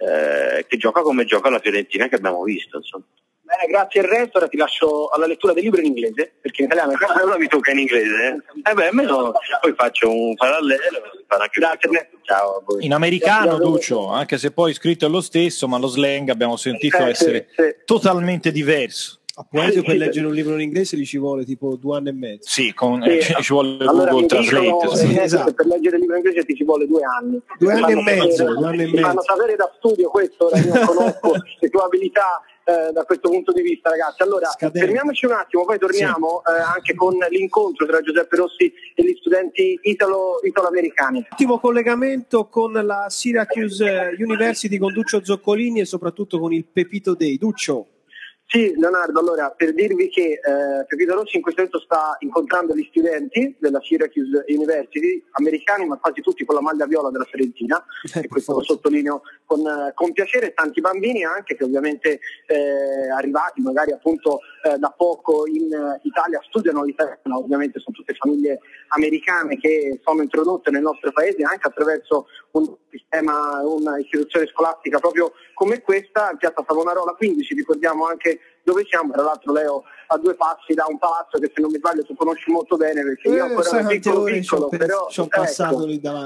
come gioca la Fiorentina che abbiamo visto, insomma. Bene, grazie il resto, ora ti lascio alla lettura del libro in inglese, perché in italiano allora mi tocca in inglese, almeno poi faccio un parallelo. Grazie. Ciao a voi. In americano, Duccio, anche se poi scritto è lo stesso, ma lo slang abbiamo sentito essere totalmente diverso. A proposito, per leggere un libro in inglese ci vuole tipo 2 anni e mezzo. Sì, ci vuole allora, Google Translate. Sì, esatto. Per leggere il libro in inglese ti ci vuole 2 anni. 2 anni e mezzo. 2 anni e mezzo. Fanno sapere da studio questo, ora io conosco le tue abilità da questo punto di vista, ragazzi. Allora, fermiamoci un attimo, poi torniamo anche con l'incontro tra Giuseppe Rossi e gli studenti italo-americani. Ultimo collegamento con la Syracuse University con Duccio Zoccolini e soprattutto con il Pepito Day. Duccio. Sì, Leonardo, allora per dirvi che Pepito Rossi in questo momento sta incontrando gli studenti della Syracuse University, americani ma quasi tutti con la maglia viola della Fiorentina, e questo lo sottolineo con piacere, tanti bambini anche che ovviamente arrivati magari appunto da poco in Italia studiano l'italiano, ovviamente sono tutte famiglie americane che sono introdotte nel nostro paese anche attraverso un sistema, una istituzione scolastica proprio come questa, in piazza Savonarola 15, ricordiamo anche dove siamo, tra l'altro Leo a 2 passi da un palazzo che se non mi sbaglio tu conosci molto bene, perché io ancora ero piccolo, però ci ho passato lì davanti.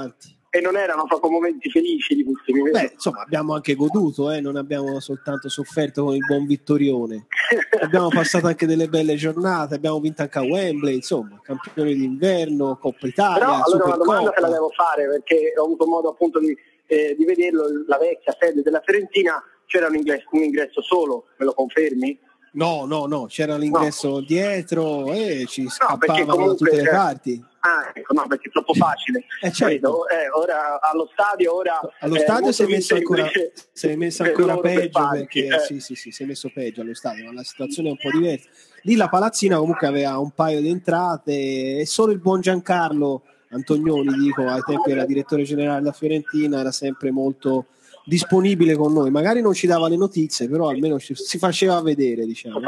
e non erano proprio momenti felici di ultimi mesi. Beh, insomma, abbiamo anche goduto, non abbiamo soltanto sofferto con il buon Vittorione. Abbiamo passato anche delle belle giornate, abbiamo vinto anche a Wembley, insomma, campioni d'inverno, Coppa Italia, però allora una domanda Supercoppa. te la devo fare, perché ho avuto modo appunto di vederlo, la vecchia sede della Fiorentina, c'era un ingresso solo, me lo confermi? No, c'era l'ingresso dietro e ci No, perché scappavano da tutte le parti. Ah, ecco, no, perché è troppo facile. Certo. Ora allo stadio si è messo ancora peggio, perché sì, si è messo peggio allo stadio, ma la situazione è un po' diversa. Lì la palazzina comunque aveva un paio di entrate e solo il buon Giancarlo Antonioni, ai tempi era direttore generale della Fiorentina, era sempre molto disponibile con noi, magari non ci dava le notizie, però almeno si faceva vedere, diciamo.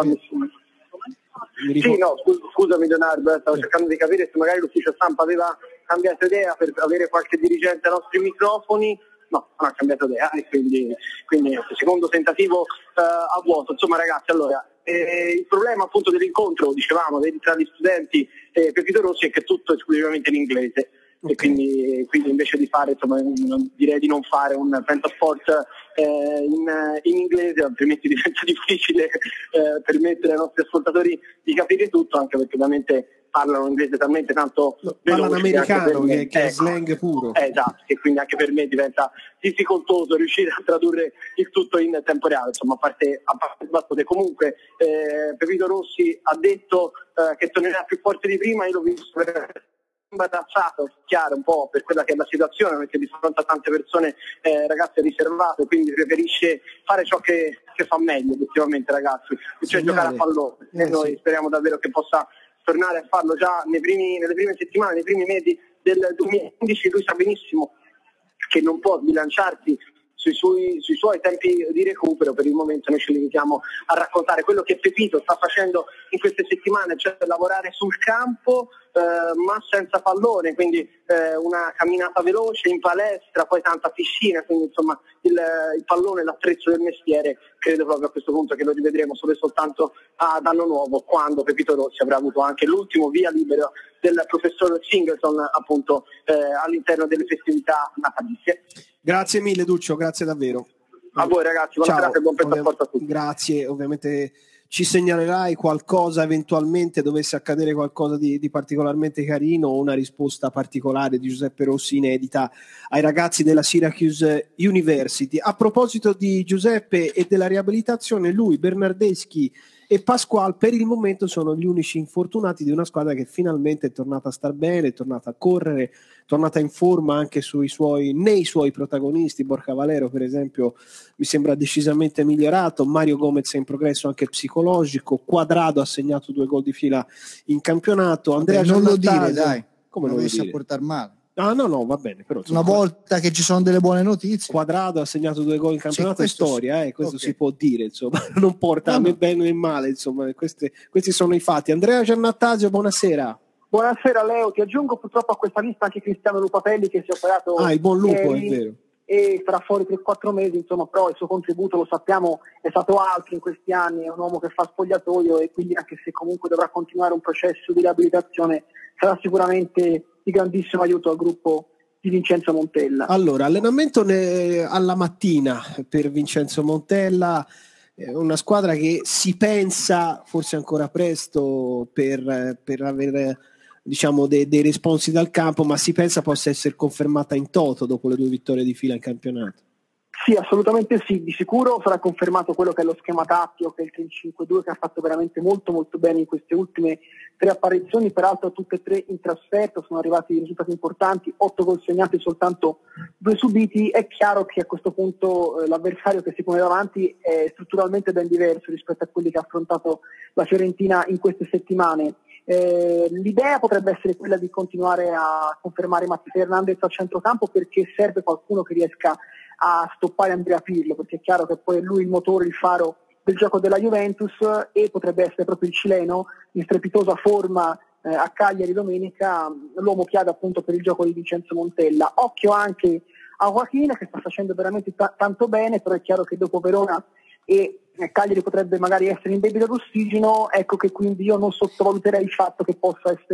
Sì, no, scusami Leonardo, stavo cercando di capire se magari l'ufficio stampa aveva cambiato idea per avere qualche dirigente ai nostri microfoni. No, non ha cambiato idea, e quindi secondo tentativo a vuoto. Insomma ragazzi, allora il problema appunto dell'incontro, dicevamo, tra gli studenti e Pepito Rossi è che tutto è esclusivamente in inglese. Okay. E quindi invece di fare, insomma, direi di non fare un pentasport in inglese, altrimenti diventa difficile permettere ai nostri ascoltatori di capire tutto, anche perché ovviamente parlano inglese talmente tanto parlano americano che è slang puro. Esatto, e quindi anche per me diventa difficoltoso riuscire a tradurre il tutto in tempo reale. Insomma, a parte battute. Comunque Pepito Rossi ha detto che tornerà più forte di prima. Io l'ho visto imbarazzato, chiaro, un po' per quella che è la situazione, perché di fronte a tante persone ragazze riservate, quindi preferisce fare ciò che fa meglio effettivamente, ragazzi, cioè giocare a pallone, e noi speriamo davvero che possa tornare a farlo già nelle prime settimane, nei primi mesi del 2015. Lui sa benissimo che non può sbilanciarsi sui suoi tempi di recupero. Per il momento noi ci limitiamo a raccontare quello che Pepito sta facendo in queste settimane, cioè lavorare sul campo ma senza pallone, quindi una camminata veloce in palestra, poi tanta piscina, quindi insomma il pallone, l'attrezzo del mestiere, credo proprio a questo punto che lo rivedremo solo e soltanto ad anno nuovo, quando Pepito Rossi avrà avuto anche l'ultimo via libero del professor Singleton appunto all'interno delle festività natalizie. Grazie mille Duccio, grazie davvero. A voi ragazzi, buona serata e buon pentasport a tutti. Grazie, ovviamente ci segnalerai qualcosa, eventualmente dovesse accadere qualcosa di particolarmente carino, o una risposta particolare di Giuseppe Rossi inedita ai ragazzi della Syracuse University. A proposito di Giuseppe e della riabilitazione, lui, Bernardeschi e Pasquale per il momento sono gli unici infortunati di una squadra che finalmente è tornata a star bene, è tornata a correre, è tornata in forma anche nei suoi protagonisti. Borja Valero per esempio mi sembra decisamente migliorato, Mario Gomez è in progresso anche psicologico, Quadrado ha segnato 2 gol di fila in campionato. Andrea non lo dire, dai, come non lo dovessi dire? a portare male. No, va bene. Però, una volta che ci sono delle buone notizie. Quadrado ha segnato 2 gol in campionato, sì, è storia, questo okay. Si può dire, insomma, non porta né bene né male, insomma, questi sono i fatti. Andrea Giannattasio, buonasera. Buonasera Leo, ti aggiungo purtroppo a questa lista anche Cristiano Lupapelli, che si è operato il buon Lupo, è vero, e sarà fuori 3-4 mesi, insomma, però il suo contributo, lo sappiamo, è stato alto in questi anni, è un uomo che fa spogliatoio e quindi anche se comunque dovrà continuare un processo di riabilitazione sarà sicuramente di grandissimo aiuto al gruppo di Vincenzo Montella. Allora, allenamento alla mattina per Vincenzo Montella, una squadra che si pensa forse ancora presto per avere diciamo dei responsi dal campo, ma si pensa possa essere confermata in toto dopo le 2 vittorie di fila in campionato. Sì, assolutamente sì, di sicuro sarà confermato quello che è lo schema tattico, che è il 3-5-2, che ha fatto veramente molto molto bene in queste ultime 3 apparizioni, peraltro tutte e 3 in trasferta, sono arrivati risultati importanti, 8 gol segnati e soltanto 2 subiti. È chiaro che a questo punto l'avversario che si pone davanti è strutturalmente ben diverso rispetto a quelli che ha affrontato la Fiorentina in queste settimane. L'idea potrebbe essere quella di continuare a confermare Matti Fernandez a centrocampo, perché serve qualcuno che riesca a stoppare Andrea Pirlo, perché è chiaro che poi è lui il motore, il faro del gioco della Juventus, e potrebbe essere proprio il cileno in strepitosa forma a Cagliari domenica, l'uomo chiave appunto per il gioco di Vincenzo Montella. Occhio anche a Joaquin, che sta facendo veramente tanto bene, però è chiaro che dopo Verona e Cagliari potrebbe magari essere in debito d'ossigeno, ecco che quindi io non sottovaluterei il fatto che possa essere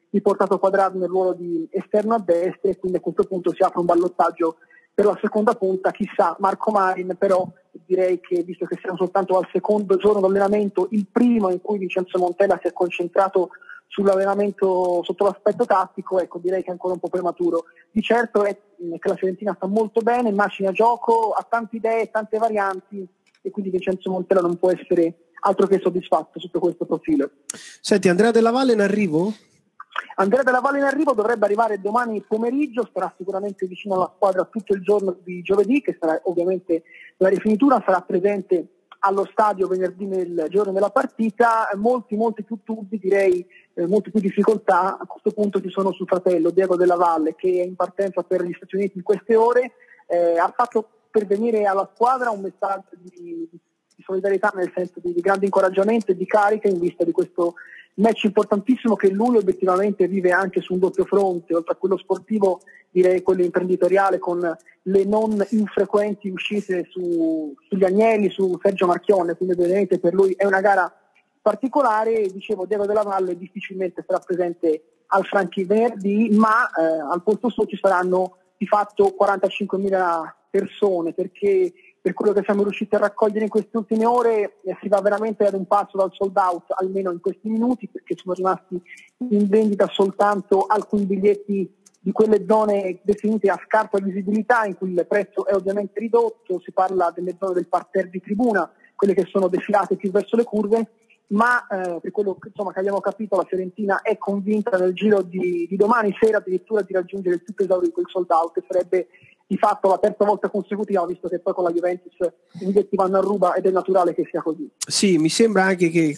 riportato Quadrado nel ruolo di esterno a destra, e quindi a questo punto si apre un ballottaggio per la seconda punta, chissà Marco Marin, però direi che, visto che siamo soltanto al secondo giorno d'allenamento, il primo in cui Vincenzo Montella si è concentrato sull'allenamento sotto l'aspetto tattico, ecco, direi che è ancora un po' prematuro. Di certo è che la Fiorentina sta molto bene, macina gioco, ha tante idee, tante varianti, e quindi Vincenzo Montella non può essere altro che soddisfatto sotto questo profilo. Senti, Andrea Della Valle in arrivo? Andrea Della Valle in arrivo, dovrebbe arrivare domani pomeriggio, starà sicuramente vicino alla squadra tutto il giorno di giovedì, che sarà ovviamente la rifinitura, sarà presente allo stadio venerdì nel giorno della partita. Molti più dubbi, direi molte più difficoltà a questo punto ci sono sul fratello Diego Della Valle, che è in partenza per gli Stati Uniti in queste ore. Ha fatto pervenire alla squadra un messaggio di solidarietà, nel senso di grande incoraggiamento e di carica in vista di questo match importantissimo che lui obiettivamente vive anche su un doppio fronte, oltre a quello sportivo direi quello imprenditoriale, con le non infrequenti uscite sugli Agnelli, su Sergio Marchionne, quindi ovviamente per lui è una gara particolare. Dicevo, Diego Della Valle difficilmente sarà presente al Franchi venerdì, ma al posto suo ci saranno di fatto 45.000 persone, perché per quello che siamo riusciti a raccogliere in queste ultime ore si va veramente ad un passo dal sold out, almeno in questi minuti, perché sono rimasti in vendita soltanto alcuni biglietti di quelle zone definite a scarsa visibilità, in cui il prezzo è ovviamente ridotto. Si parla delle zone del parterre di tribuna, quelle che sono defilate più verso le curve, ma per quello che abbiamo capito, la Fiorentina è convinta nel giro di domani sera addirittura di raggiungere il tutto esaurito, il sold out, che sarebbe di fatto la terza volta consecutiva, visto che poi con la Juventus i biglietti vanno a ruba ed è naturale che sia così. Sì, mi sembra anche che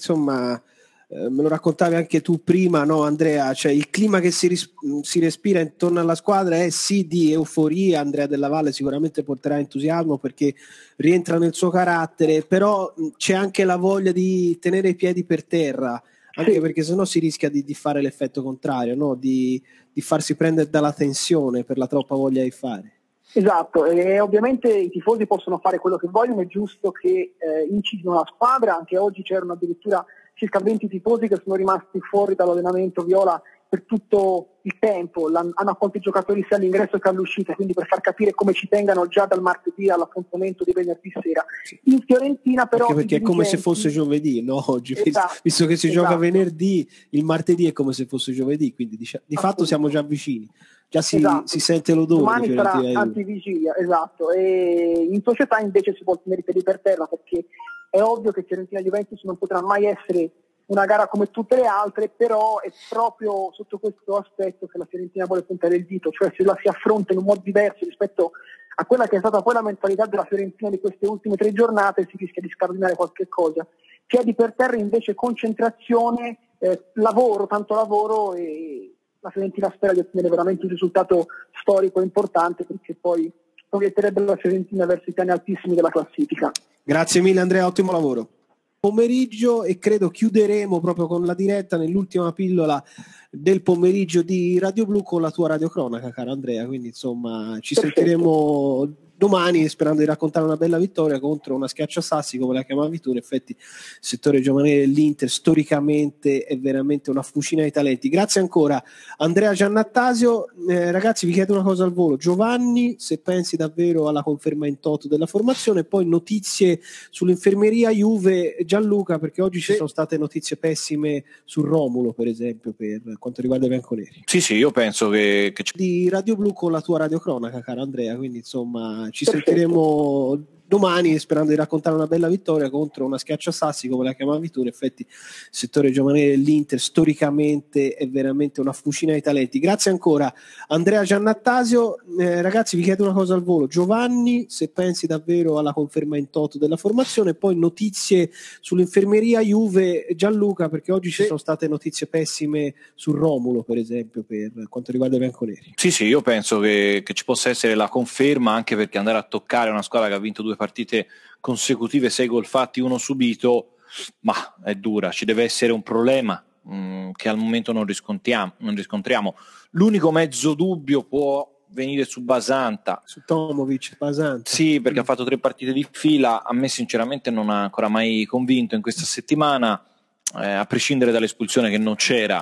me lo raccontavi anche tu prima, no Andrea, cioè il clima che si respira intorno alla squadra è sì di euforia. Andrea Della Valle sicuramente porterà entusiasmo perché rientra nel suo carattere, però c'è anche la voglia di tenere i piedi per terra, anche perché sennò si rischia di fare l'effetto contrario, no? di farsi prendere dalla tensione per la troppa voglia di fare. Esatto, e ovviamente i tifosi possono fare quello che vogliono, è giusto che incidino la squadra. Anche oggi c'erano addirittura circa 20 tifosi che sono rimasti fuori dall'allenamento viola per tutto il tempo, hanno accolto i giocatori sia all'ingresso che all'uscita, quindi per far capire come ci tengano già dal martedì all'appuntamento di venerdì sera. In Fiorentina però... Anche perché è come se fosse giovedì, no? Oggi, esatto, visto che si gioca venerdì, il martedì è come se fosse giovedì, quindi di fatto siamo già vicini. Già si sente l'odore. Domani sarà antivigilia, esatto, e in società invece si può tenere i piedi per terra, perché è ovvio che Fiorentina-Juventus non potrà mai essere una gara come tutte le altre, però è proprio sotto questo aspetto che la Fiorentina vuole puntare il dito, cioè se la si affronta in un modo diverso rispetto a quella che è stata poi la mentalità della Fiorentina di queste ultime 3 giornate, si rischia di scardinare qualche cosa. Piedi per terra invece, concentrazione, lavoro, tanto lavoro, e la Fiorentina spera di ottenere veramente un risultato storico e importante, perché poi proietterebbe la Fiorentina verso i piani altissimi della classifica. Grazie mille Andrea, ottimo lavoro. Pomeriggio, e credo chiuderemo proprio con la diretta nell'ultima pillola del pomeriggio di Radio Blu con la tua radiocronaca, caro Andrea, quindi insomma ci sentiremo domani sperando di raccontare una bella vittoria contro una schiacciasassi come la chiamavi tu. In effetti il settore giovanile dell'Inter storicamente è veramente una fucina di talenti. Grazie ancora Andrea Giannattasio. Ragazzi, vi chiedo una cosa al volo: Giovanni, se pensi davvero alla conferma in toto della formazione, poi notizie sull'infermeria Juve. Gianluca, perché oggi ci sono state notizie pessime su Romulo, per esempio, per quanto riguarda i bianconeri. Sì, io penso che di Radio Blu con la tua radiocronaca, caro Andrea, quindi insomma ci sentiremo domani sperando di raccontare una bella vittoria contro una schiacciasassi come la chiamavi tu. In effetti il settore giovanile dell'Inter storicamente è veramente una fucina di talenti. Grazie ancora Andrea Giannattasio. Ragazzi, vi chiedo una cosa al volo: Giovanni, se pensi davvero alla conferma in toto della formazione, poi notizie sull'infermeria Juve. Gianluca, perché oggi ci sono state notizie pessime su Romulo, per esempio, per quanto riguarda i bianconeri. Sì, io penso che ci possa essere la conferma, anche perché andare a toccare una squadra che ha vinto 2 partite consecutive, 6 gol fatti, 1 subito, ma è dura. Ci deve essere un problema che al momento non riscontriamo. L'unico mezzo dubbio può venire su Basanta, su Tomovic. Basanta, sì, perché ha fatto 3 partite di fila. A me sinceramente non ha ancora mai convinto in questa settimana, a prescindere dall'espulsione che non c'era.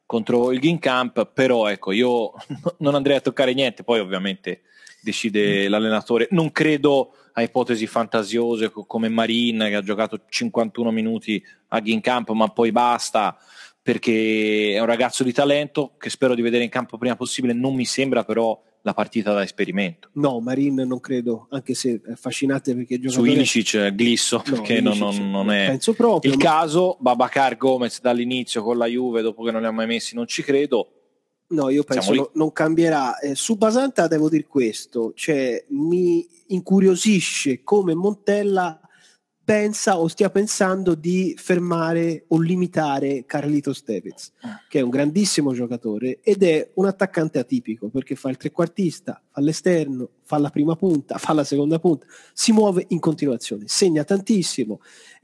contro il Guingamp, però ecco, io non andrei a toccare niente, poi ovviamente decide l'allenatore. Non credo a ipotesi fantasiose come Marin, che ha giocato 51 minuti a Guingamp ma poi basta, perché è un ragazzo di talento che spero di vedere in campo prima possibile. Non mi sembra però la partita da esperimento. No, Marin non credo, anche se è affascinante perché su Ilicic glisso, perché Ilicic, non è penso proprio, il caso. Babacar, Gomez dall'inizio con la Juve, dopo che non li ha mai messi, non ci credo. No, io penso non cambierà. Su Basanta devo dire questo, cioè mi incuriosisce come Montella pensa o stia pensando di fermare o limitare Carlitos Tevez, che è un grandissimo giocatore ed è un attaccante atipico, perché fa il trequartista, fa l'esterno, fa la prima punta, fa la seconda punta, si muove in continuazione, segna tantissimo,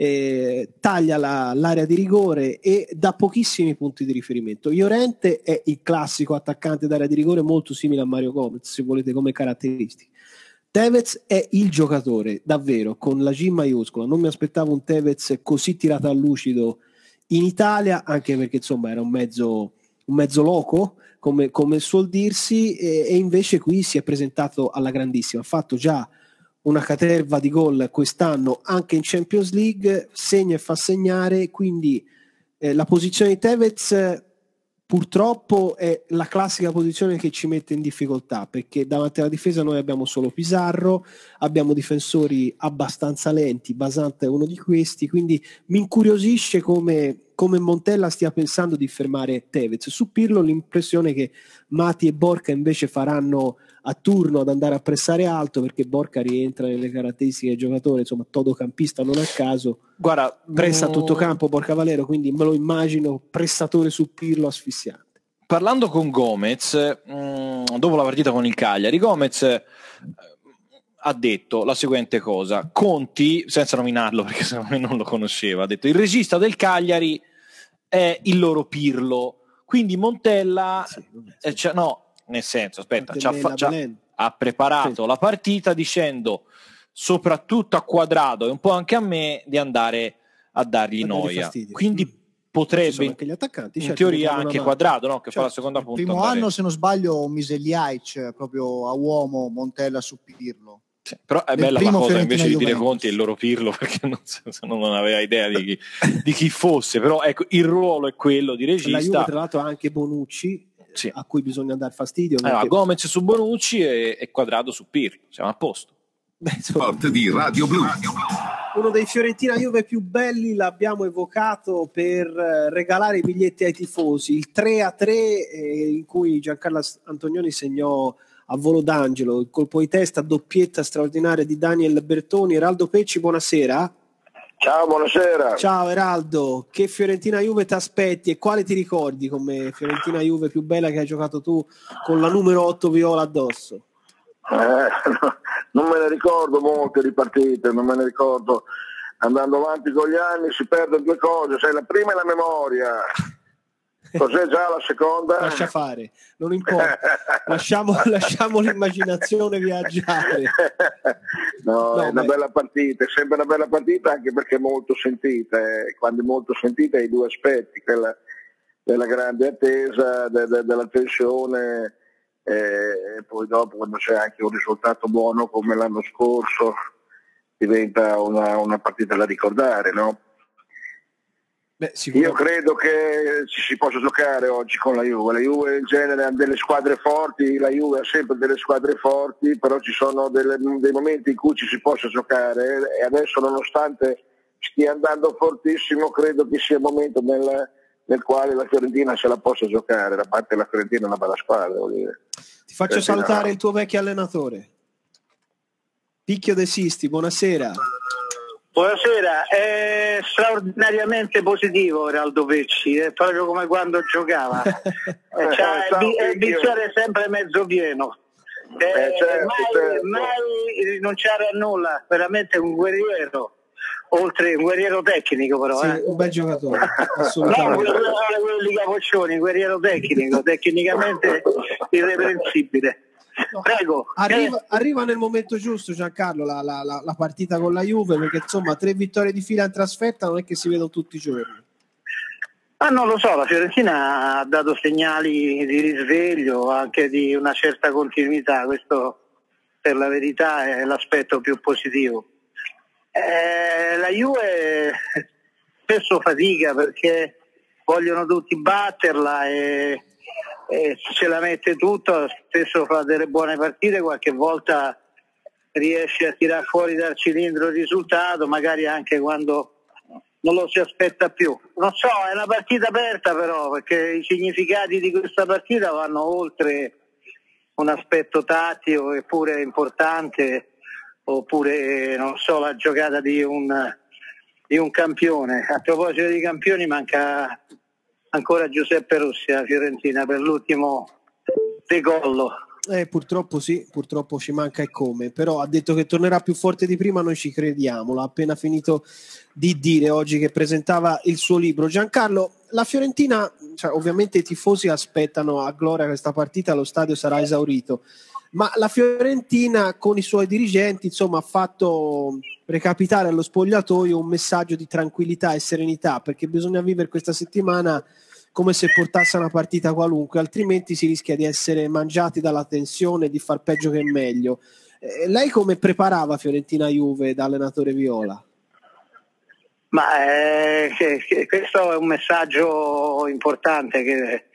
taglia l'area di rigore e dà pochissimi punti di riferimento. Llorente è il classico attaccante d'area di rigore, molto simile a Mario Gomez, se volete, come caratteristiche. Tevez è il giocatore, davvero, con la G maiuscola. Non mi aspettavo un Tevez così tirato a lucido in Italia, anche perché insomma era un mezzo loco, come suol dirsi, e invece qui si è presentato alla grandissima. Ha fatto già una caterva di gol quest'anno anche in Champions League, segna e fa segnare, quindi la posizione di Tevez purtroppo è la classica posizione che ci mette in difficoltà, perché davanti alla difesa noi abbiamo solo Pizarro, abbiamo difensori abbastanza lenti, Basanta è uno di questi, quindi mi incuriosisce come Montella stia pensando di fermare Tevez. Su Pirlo l'impressione che Mati e Borca invece faranno a turno ad andare a pressare alto, perché Borca rientra nelle caratteristiche del giocatore, insomma todocampista non a caso. Guarda, pressa a tutto campo Borca Valero, quindi me lo immagino presstatore su Pirlo asfissiante. Parlando con Gomez dopo la partita con il Cagliari, Gomez ha detto la seguente cosa: Conti, senza nominarlo perché se no non lo conosceva, ha detto il regista del Cagliari è il loro Pirlo, quindi Montella nel senso, aspetta, ha preparato la partita dicendo soprattutto a Quadrado e un po' anche a me di andare a dargli noia, quindi potrebbe anche gli attaccanti, in teoria anche Quadrado, no? Che fa la seconda punta. Il primo anno, se non sbaglio, mise Ljajic proprio a uomo, Montella su Pirlo. Sì, però è bella la cosa invece di dire Conti è il loro Pirlo, perché non aveva idea di chi fosse, però ecco, il ruolo è quello di regista. La Juve tra l'altro ha anche Bonucci, sì, a cui bisogna dar fastidio. Allora, Gomez su Bonucci e Quadrado su Pirlo, siamo a posto. Sport di Radio Blu. Uno dei Fiorentina Juve più belli l'abbiamo evocato per regalare i biglietti ai tifosi, il 3-3 in cui Giancarlo Antonioni segnò a volo d'angelo il colpo di testa, doppietta straordinaria di Daniel Bertoni. Eraldo Pecci, buonasera. Ciao, buonasera. Ciao Eraldo, che Fiorentina Juve ti aspetti e quale ti ricordi come Fiorentina Juve più bella che hai giocato tu con la numero 8 viola addosso? Non me ne ricordo molte di partite, non me ne ricordo. Andando avanti con gli anni si perdono due cose, la prima è la memoria. Cos'è già la seconda? Lascia fare, non importa, lasciamo l'immaginazione viaggiare. No, è una bella partita, è sempre una bella partita, anche perché è molto sentita, quando è molto sentita hai due aspetti, quella della grande attesa, della tensione, e poi dopo quando c'è anche un risultato buono come l'anno scorso diventa una partita da ricordare, no? Io credo che ci si possa giocare oggi con la Juve. La Juve in genere ha delle squadre forti, la Juve ha sempre delle squadre forti, però ci sono dei momenti in cui ci si possa giocare, e adesso, nonostante stia andando fortissimo, credo che sia il momento nel quale la Fiorentina se la possa giocare. Da parte della Fiorentina è una bella squadra, devo dire. Ti faccio salutare il tuo vecchio allenatore Picchio De Sisti, buonasera. Buonasera, è straordinariamente positivo Eraldo Pecci, è proprio come quando giocava, il bicchiere è sempre mezzo pieno, mai rinunciare a nulla, veramente un guerriero, oltre un guerriero tecnico però. Sì, un bel giocatore, assolutamente. No, quelli capoccioni, guerriero tecnico, tecnicamente irreprensibile. No, prego. Arriva nel momento giusto, Giancarlo, la partita con la Juve, perché insomma 3 vittorie di fila in trasferta non è che si vedono tutti i giorni. Ma non lo so, la Fiorentina ha dato segnali di risveglio, anche di una certa continuità, questo per la verità è l'aspetto più positivo. La Juve spesso fatica perché vogliono tutti batterla e ce la mette tutto, spesso fa delle buone partite, qualche volta riesce a tirare fuori dal cilindro il risultato, magari anche quando non lo si aspetta più. Non so, è una partita aperta però, perché i significati di questa partita vanno oltre un aspetto tattico eppure importante, oppure non so, la giocata di un campione. A proposito di campioni, manca ancora Giuseppe Rossi alla Fiorentina per l'ultimo decollo. Purtroppo sì, purtroppo ci manca e come, però ha detto che tornerà più forte di prima, noi ci crediamo, l'ha appena finito di dire oggi che presentava il suo libro. Giancarlo, la Fiorentina, cioè, ovviamente i tifosi aspettano a gloria questa partita, lo stadio sarà esaurito, ma la Fiorentina con i suoi dirigenti insomma ha fatto recapitare allo spogliatoio un messaggio di tranquillità e serenità, perché bisogna vivere questa settimana come se portasse una partita qualunque, altrimenti si rischia di essere mangiati dalla tensione e di far peggio che meglio. Lei come preparava Fiorentina-Juve da allenatore viola? Ma questo è un messaggio importante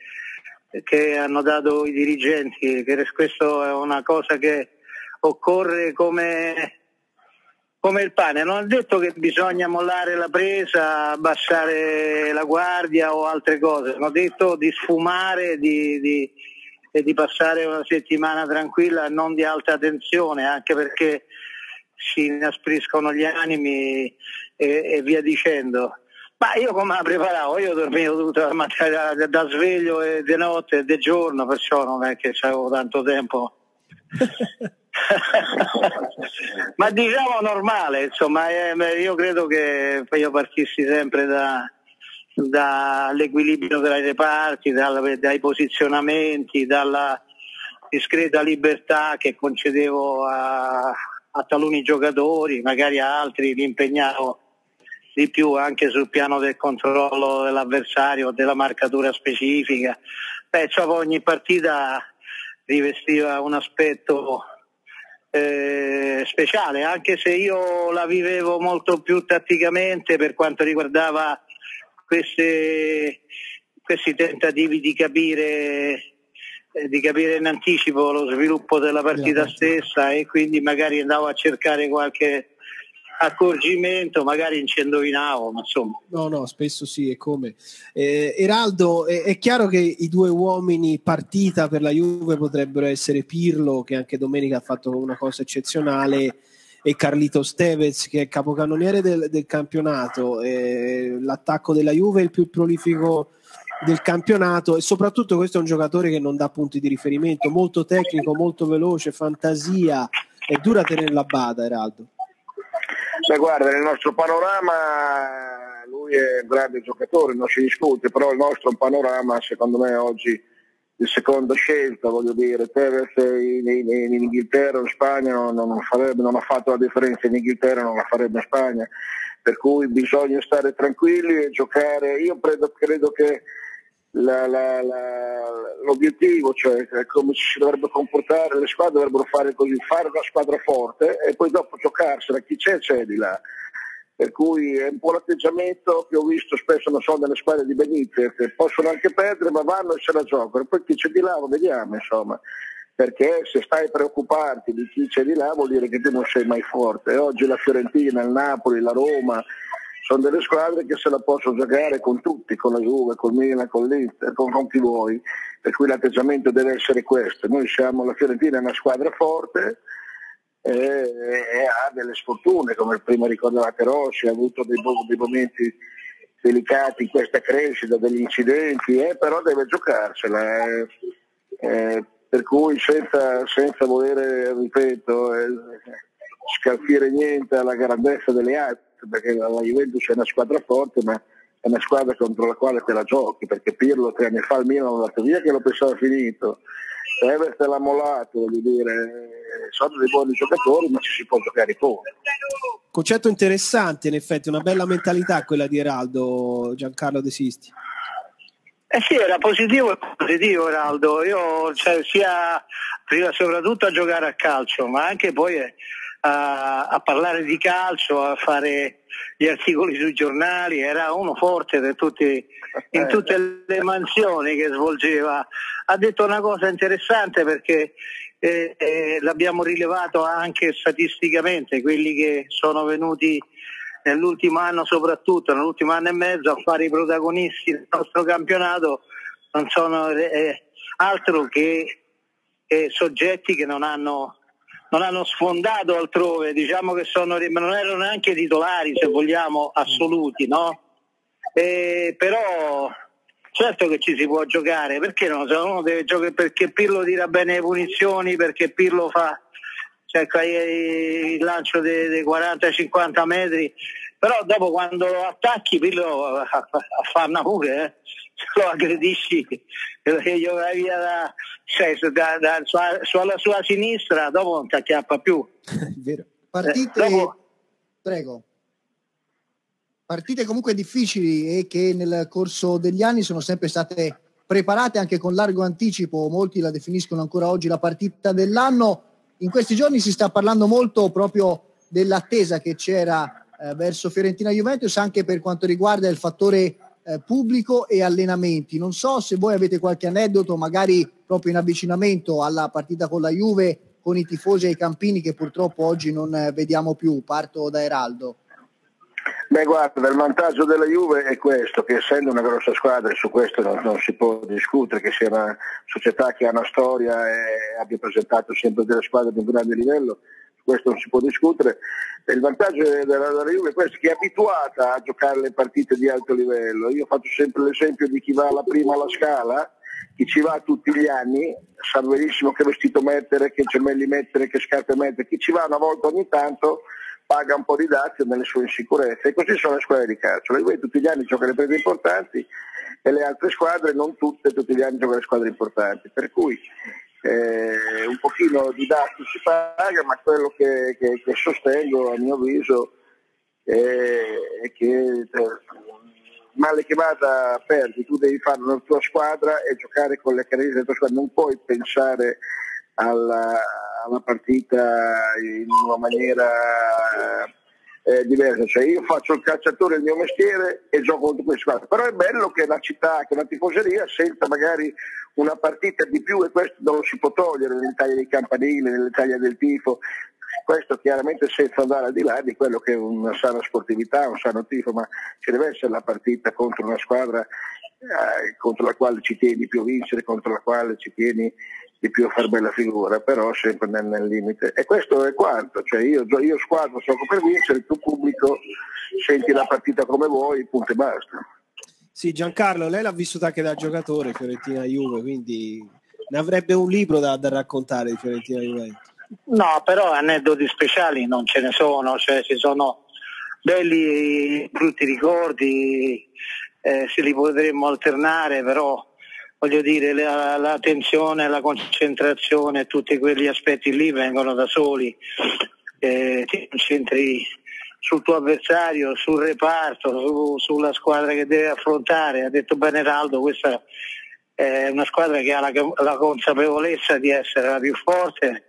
che hanno dato i dirigenti, questo è una cosa che occorre come il pane. Non ha detto che bisogna mollare la presa, abbassare la guardia o altre cose, hanno detto di sfumare e di passare una settimana tranquilla e non di alta tensione, anche perché si inaspriscono gli animi e via dicendo. Ma io come la preparavo? Io dormivo tutta la mattina da sveglio e di notte e di giorno, perciò non è che avevo tanto tempo. Ma diciamo normale, insomma, io credo che io partissi sempre dall'equilibrio tra i reparti, dai posizionamenti, dalla discreta libertà che concedevo a taluni giocatori, magari a altri li impegnavo di più anche sul piano del controllo dell'avversario, della marcatura specifica. Ogni partita rivestiva un aspetto speciale, anche se io la vivevo molto più tatticamente per quanto riguardava questi tentativi di capire in anticipo lo sviluppo della partita stessa, e quindi magari andavo a cercare qualche accorgimento, magari ci indovinavo, ma insomma. No, spesso sì, e come. Eraldo, è chiaro che i due uomini partita per la Juve potrebbero essere Pirlo, che anche domenica ha fatto una cosa eccezionale, e Carlitos Tevez, che è capocannoniere del campionato. L'attacco della Juve è il più prolifico del campionato, e soprattutto questo è un giocatore che non dà punti di riferimento, molto tecnico, molto veloce, fantasia, è dura tenerla a bada, Eraldo. Beh, guarda, nel nostro panorama lui è un grande giocatore, non si discute, però il nostro panorama secondo me oggi di seconda scelta, voglio dire, Tevez in Inghilterra o in Spagna non ha fatto la differenza in Inghilterra, non la farebbe in Spagna, per cui bisogna stare tranquilli e giocare. Io credo che l'obiettivo, cioè come si dovrebbe comportare, le squadre dovrebbero fare così, fare una squadra forte e poi dopo giocarsela, chi c'è di là, per cui è un po' l'atteggiamento che ho visto spesso, non so, nelle squadre di Benitez, che possono anche perdere ma vanno e se la giocano, poi chi c'è di là lo vediamo, insomma, perché se stai a preoccuparti di chi c'è di là vuol dire che tu non sei mai forte. E oggi la Fiorentina, il Napoli, la Roma sono delle squadre che se la possono giocare con tutti, con la Juve, col Milan, con l'Inter, con chi vuoi, per cui l'atteggiamento deve essere questo. Noi siamo, la Fiorentina è una squadra forte e ha delle sfortune, come prima ricordavate Rossi, ha avuto dei momenti delicati in questa crescita, degli incidenti, però deve giocarsela, per cui senza voler, ripeto, scalfire niente alla grandezza delle altre, perché la Juventus è una squadra forte, ma è una squadra contro la quale te la giochi, perché Pirlo 3 anni fa al Milan l'ha dato via che lo pensava finito, Tevez te l'ha mollato, voglio dire, sono dei buoni giocatori ma ci si può giocare contro. Concetto interessante, in effetti, una bella mentalità quella di Eraldo, Giancarlo De Sisti. Sì, era positivo e positivo Raldo, io sia prima soprattutto a giocare a calcio, ma anche poi a parlare di calcio, a fare gli articoli sui giornali, era uno forte in tutte le mansioni che svolgeva. Ha detto una cosa interessante perché l'abbiamo rilevato anche statisticamente, quelli che sono venuti nell'ultimo anno, soprattutto nell'ultimo anno e mezzo, a fare i protagonisti del nostro campionato non sono altro che soggetti che non hanno sfondato altrove, diciamo che non erano neanche titolari, se vogliamo, assoluti, no? Però certo che ci si può giocare, perché no? Se uno deve giocare perché Pirlo tira bene le punizioni, perché Pirlo fa il lancio dei 40-50 metri, però dopo quando lo attacchi Pirlo a farna pure, lo aggredisci che gioca via sulla sua sinistra, dopo non ti acchiappa più. Vero. Prego. Partite comunque difficili e che nel corso degli anni sono sempre state preparate anche con largo anticipo, molti la definiscono ancora oggi la partita dell'anno. In questi giorni si sta parlando molto proprio dell'attesa che c'era verso Fiorentina-Juventus anche per quanto riguarda il fattore pubblico e allenamenti. Non so se voi avete qualche aneddoto, magari proprio in avvicinamento alla partita con la Juve, con i tifosi e i campini che purtroppo oggi non vediamo più. Parto da Eraldo. Beh, guarda, il vantaggio della Juve è questo, che essendo una grossa squadra, e su questo non si può discutere, che sia una società che ha una storia e abbia presentato sempre delle squadre di un grande livello, su questo non si può discutere. E il vantaggio della Juve è questo, che è abituata a giocare le partite di alto livello. Io faccio sempre l'esempio di chi va alla prima alla Scala, chi ci va tutti gli anni sa benissimo che vestito mettere, che gemelli mettere, che scarpe mettere. Chi ci va una volta ogni tanto paga un po' di dazio nelle sue insicurezze, e così sono le squadre di calcio. La Juve tutti gli anni gioca le partite importanti e le altre squadre non tutte tutti gli anni giocano le squadre importanti, per cui un pochino di dazio si paga, ma quello che sostengo a mio avviso è che male che vada perdi, tu devi fare la tua squadra e giocare con le caratteristiche della tua squadra, non puoi pensare alla partita in una maniera diversa. Cioè, io faccio il calciatore, il mio mestiere, e gioco contro queste squadre, però è bello che la città, che la tifoseria senta magari una partita di più, e questo non lo si può togliere nell'Italia dei campanili, nell'Italia del tifo. Questo chiaramente senza andare al di là di quello che è una sana sportività, un sano tifo, ma ci deve essere la partita contro una squadra contro la quale ci tieni più a vincere, contro la quale ci tieni di più a far bella figura, però sempre nel limite. E questo è quanto, cioè io squadra gioco per vincere, tu pubblico senti la partita come vuoi, punto e basta. Sì, Giancarlo, lei l'ha vissuta anche da giocatore Fiorentina-Juve, quindi ne avrebbe un libro da raccontare di Fiorentina-Juve. No, però aneddoti speciali non ce ne sono, cioè ci sono belli brutti ricordi, se li potremmo alternare, però voglio dire la tensione, la concentrazione, tutti quegli aspetti lì vengono da soli, ti concentri sul tuo avversario, sul reparto, sulla squadra che deve affrontare. Ha detto bene Raldo, questa è una squadra che ha la consapevolezza di essere la più forte,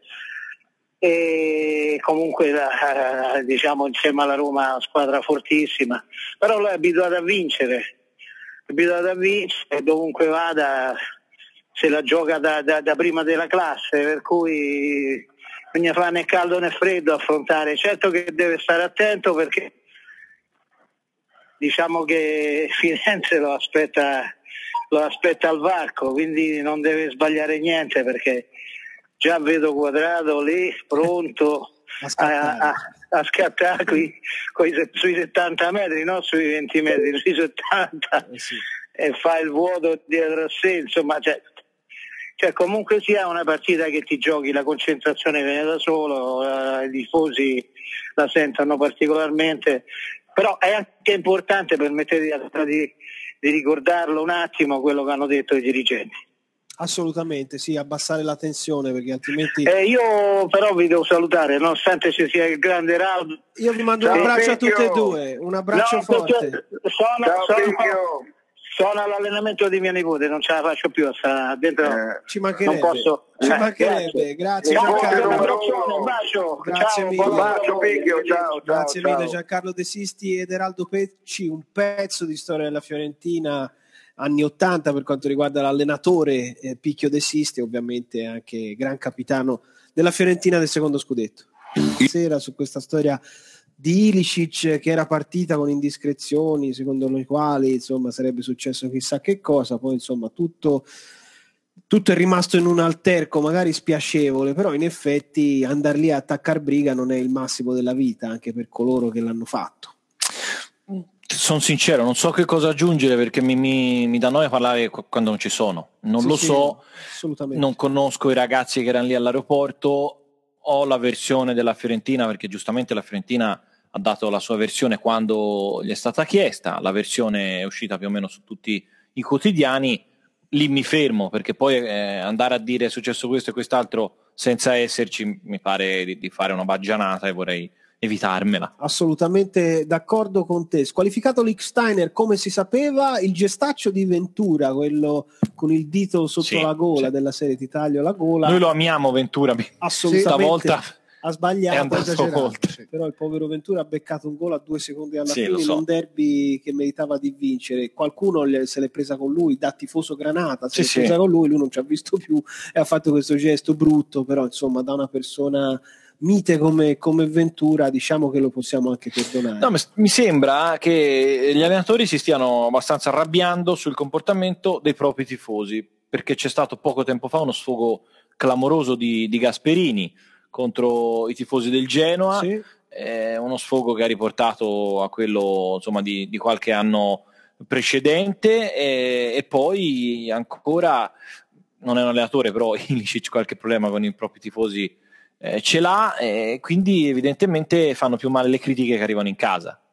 e comunque diciamo insieme alla Roma è una squadra fortissima, però lui è abituato a vincere, dovunque vada se la gioca da prima della classe, per cui bisogna fare né caldo né freddo affrontare. Certo che deve stare attento, perché diciamo che Firenze lo aspetta al varco, quindi non deve sbagliare niente, perché già vedo Quadrato lì pronto a scattare sui 70 metri, non sui 20 metri, sui 70, sì. E fa il vuoto dietro a sé, insomma, cioè comunque sia una partita che ti giochi, la concentrazione viene da solo, i tifosi la sentono particolarmente, però è anche importante, permettete di ricordarlo un attimo, quello che hanno detto i dirigenti. Assolutamente, sì, abbassare la tensione, perché altrimenti... io però vi devo salutare, nonostante ci sia il grande Raldo. Io vi mando un abbraccio a tutte e due, un abbraccio forte. Sono all'allenamento di mia nipote, non ce la faccio più a stare dentro. Ci mancherebbe. Non posso. Ci mancherebbe. Grazie Giancarlo. Un bacio. Grazie Ciao, mille. Bacio Picchio, ciao. Grazie ciao. mille Giancarlo De Sisti ed Eraldo Pecci, un pezzo di storia della Fiorentina anni 80 per quanto riguarda l'allenatore Picchio De Sisti, ovviamente anche gran capitano della Fiorentina del secondo scudetto. Sera su questa storia di Ilicic che era partita con indiscrezioni secondo le quali insomma sarebbe successo chissà che cosa, poi insomma tutto è rimasto in un alterco magari spiacevole, però in effetti andare lì a attaccar briga non è il massimo della vita anche per coloro che l'hanno fatto. Sono sincero, non so che cosa aggiungere perché mi dà noia parlare quando non ci sono, non lo so, assolutamente. Non conosco i ragazzi che erano lì all'aeroporto, ho la versione della Fiorentina perché giustamente la Fiorentina ha dato la sua versione quando gli è stata chiesta, la versione è uscita più o meno su tutti i quotidiani, lì mi fermo perché poi andare a dire è successo questo e quest'altro senza esserci mi pare di fare una baggianata e vorrei evitarmela. Assolutamente d'accordo con te. Squalificato Lichtsteiner, come si sapeva, il gestaccio di Ventura, quello con il dito sotto la gola della serie Ti taglio la gola. Noi lo amiamo Ventura, assolutamente. Stavolta ha sbagliato, è andato oltre. Però il povero Ventura ha beccato un gol a 2 secondi alla fine in un derby che meritava di vincere. Qualcuno se l'è presa con lui, da tifoso Granata se l'è presa con lui non ci ha visto più e ha fatto questo gesto brutto, però insomma da una persona mite come Ventura diciamo che lo possiamo anche perdonare. No, mi sembra che gli allenatori si stiano abbastanza arrabbiando sul comportamento dei propri tifosi, perché c'è stato poco tempo fa uno sfogo clamoroso di Gasperini contro i tifosi del Genoa, uno sfogo che ha riportato a quello insomma di qualche anno precedente e poi ancora non è un allenatore, però Ilicic qualche problema con i propri tifosi ce l'ha, quindi evidentemente fanno più male le critiche che arrivano in casa.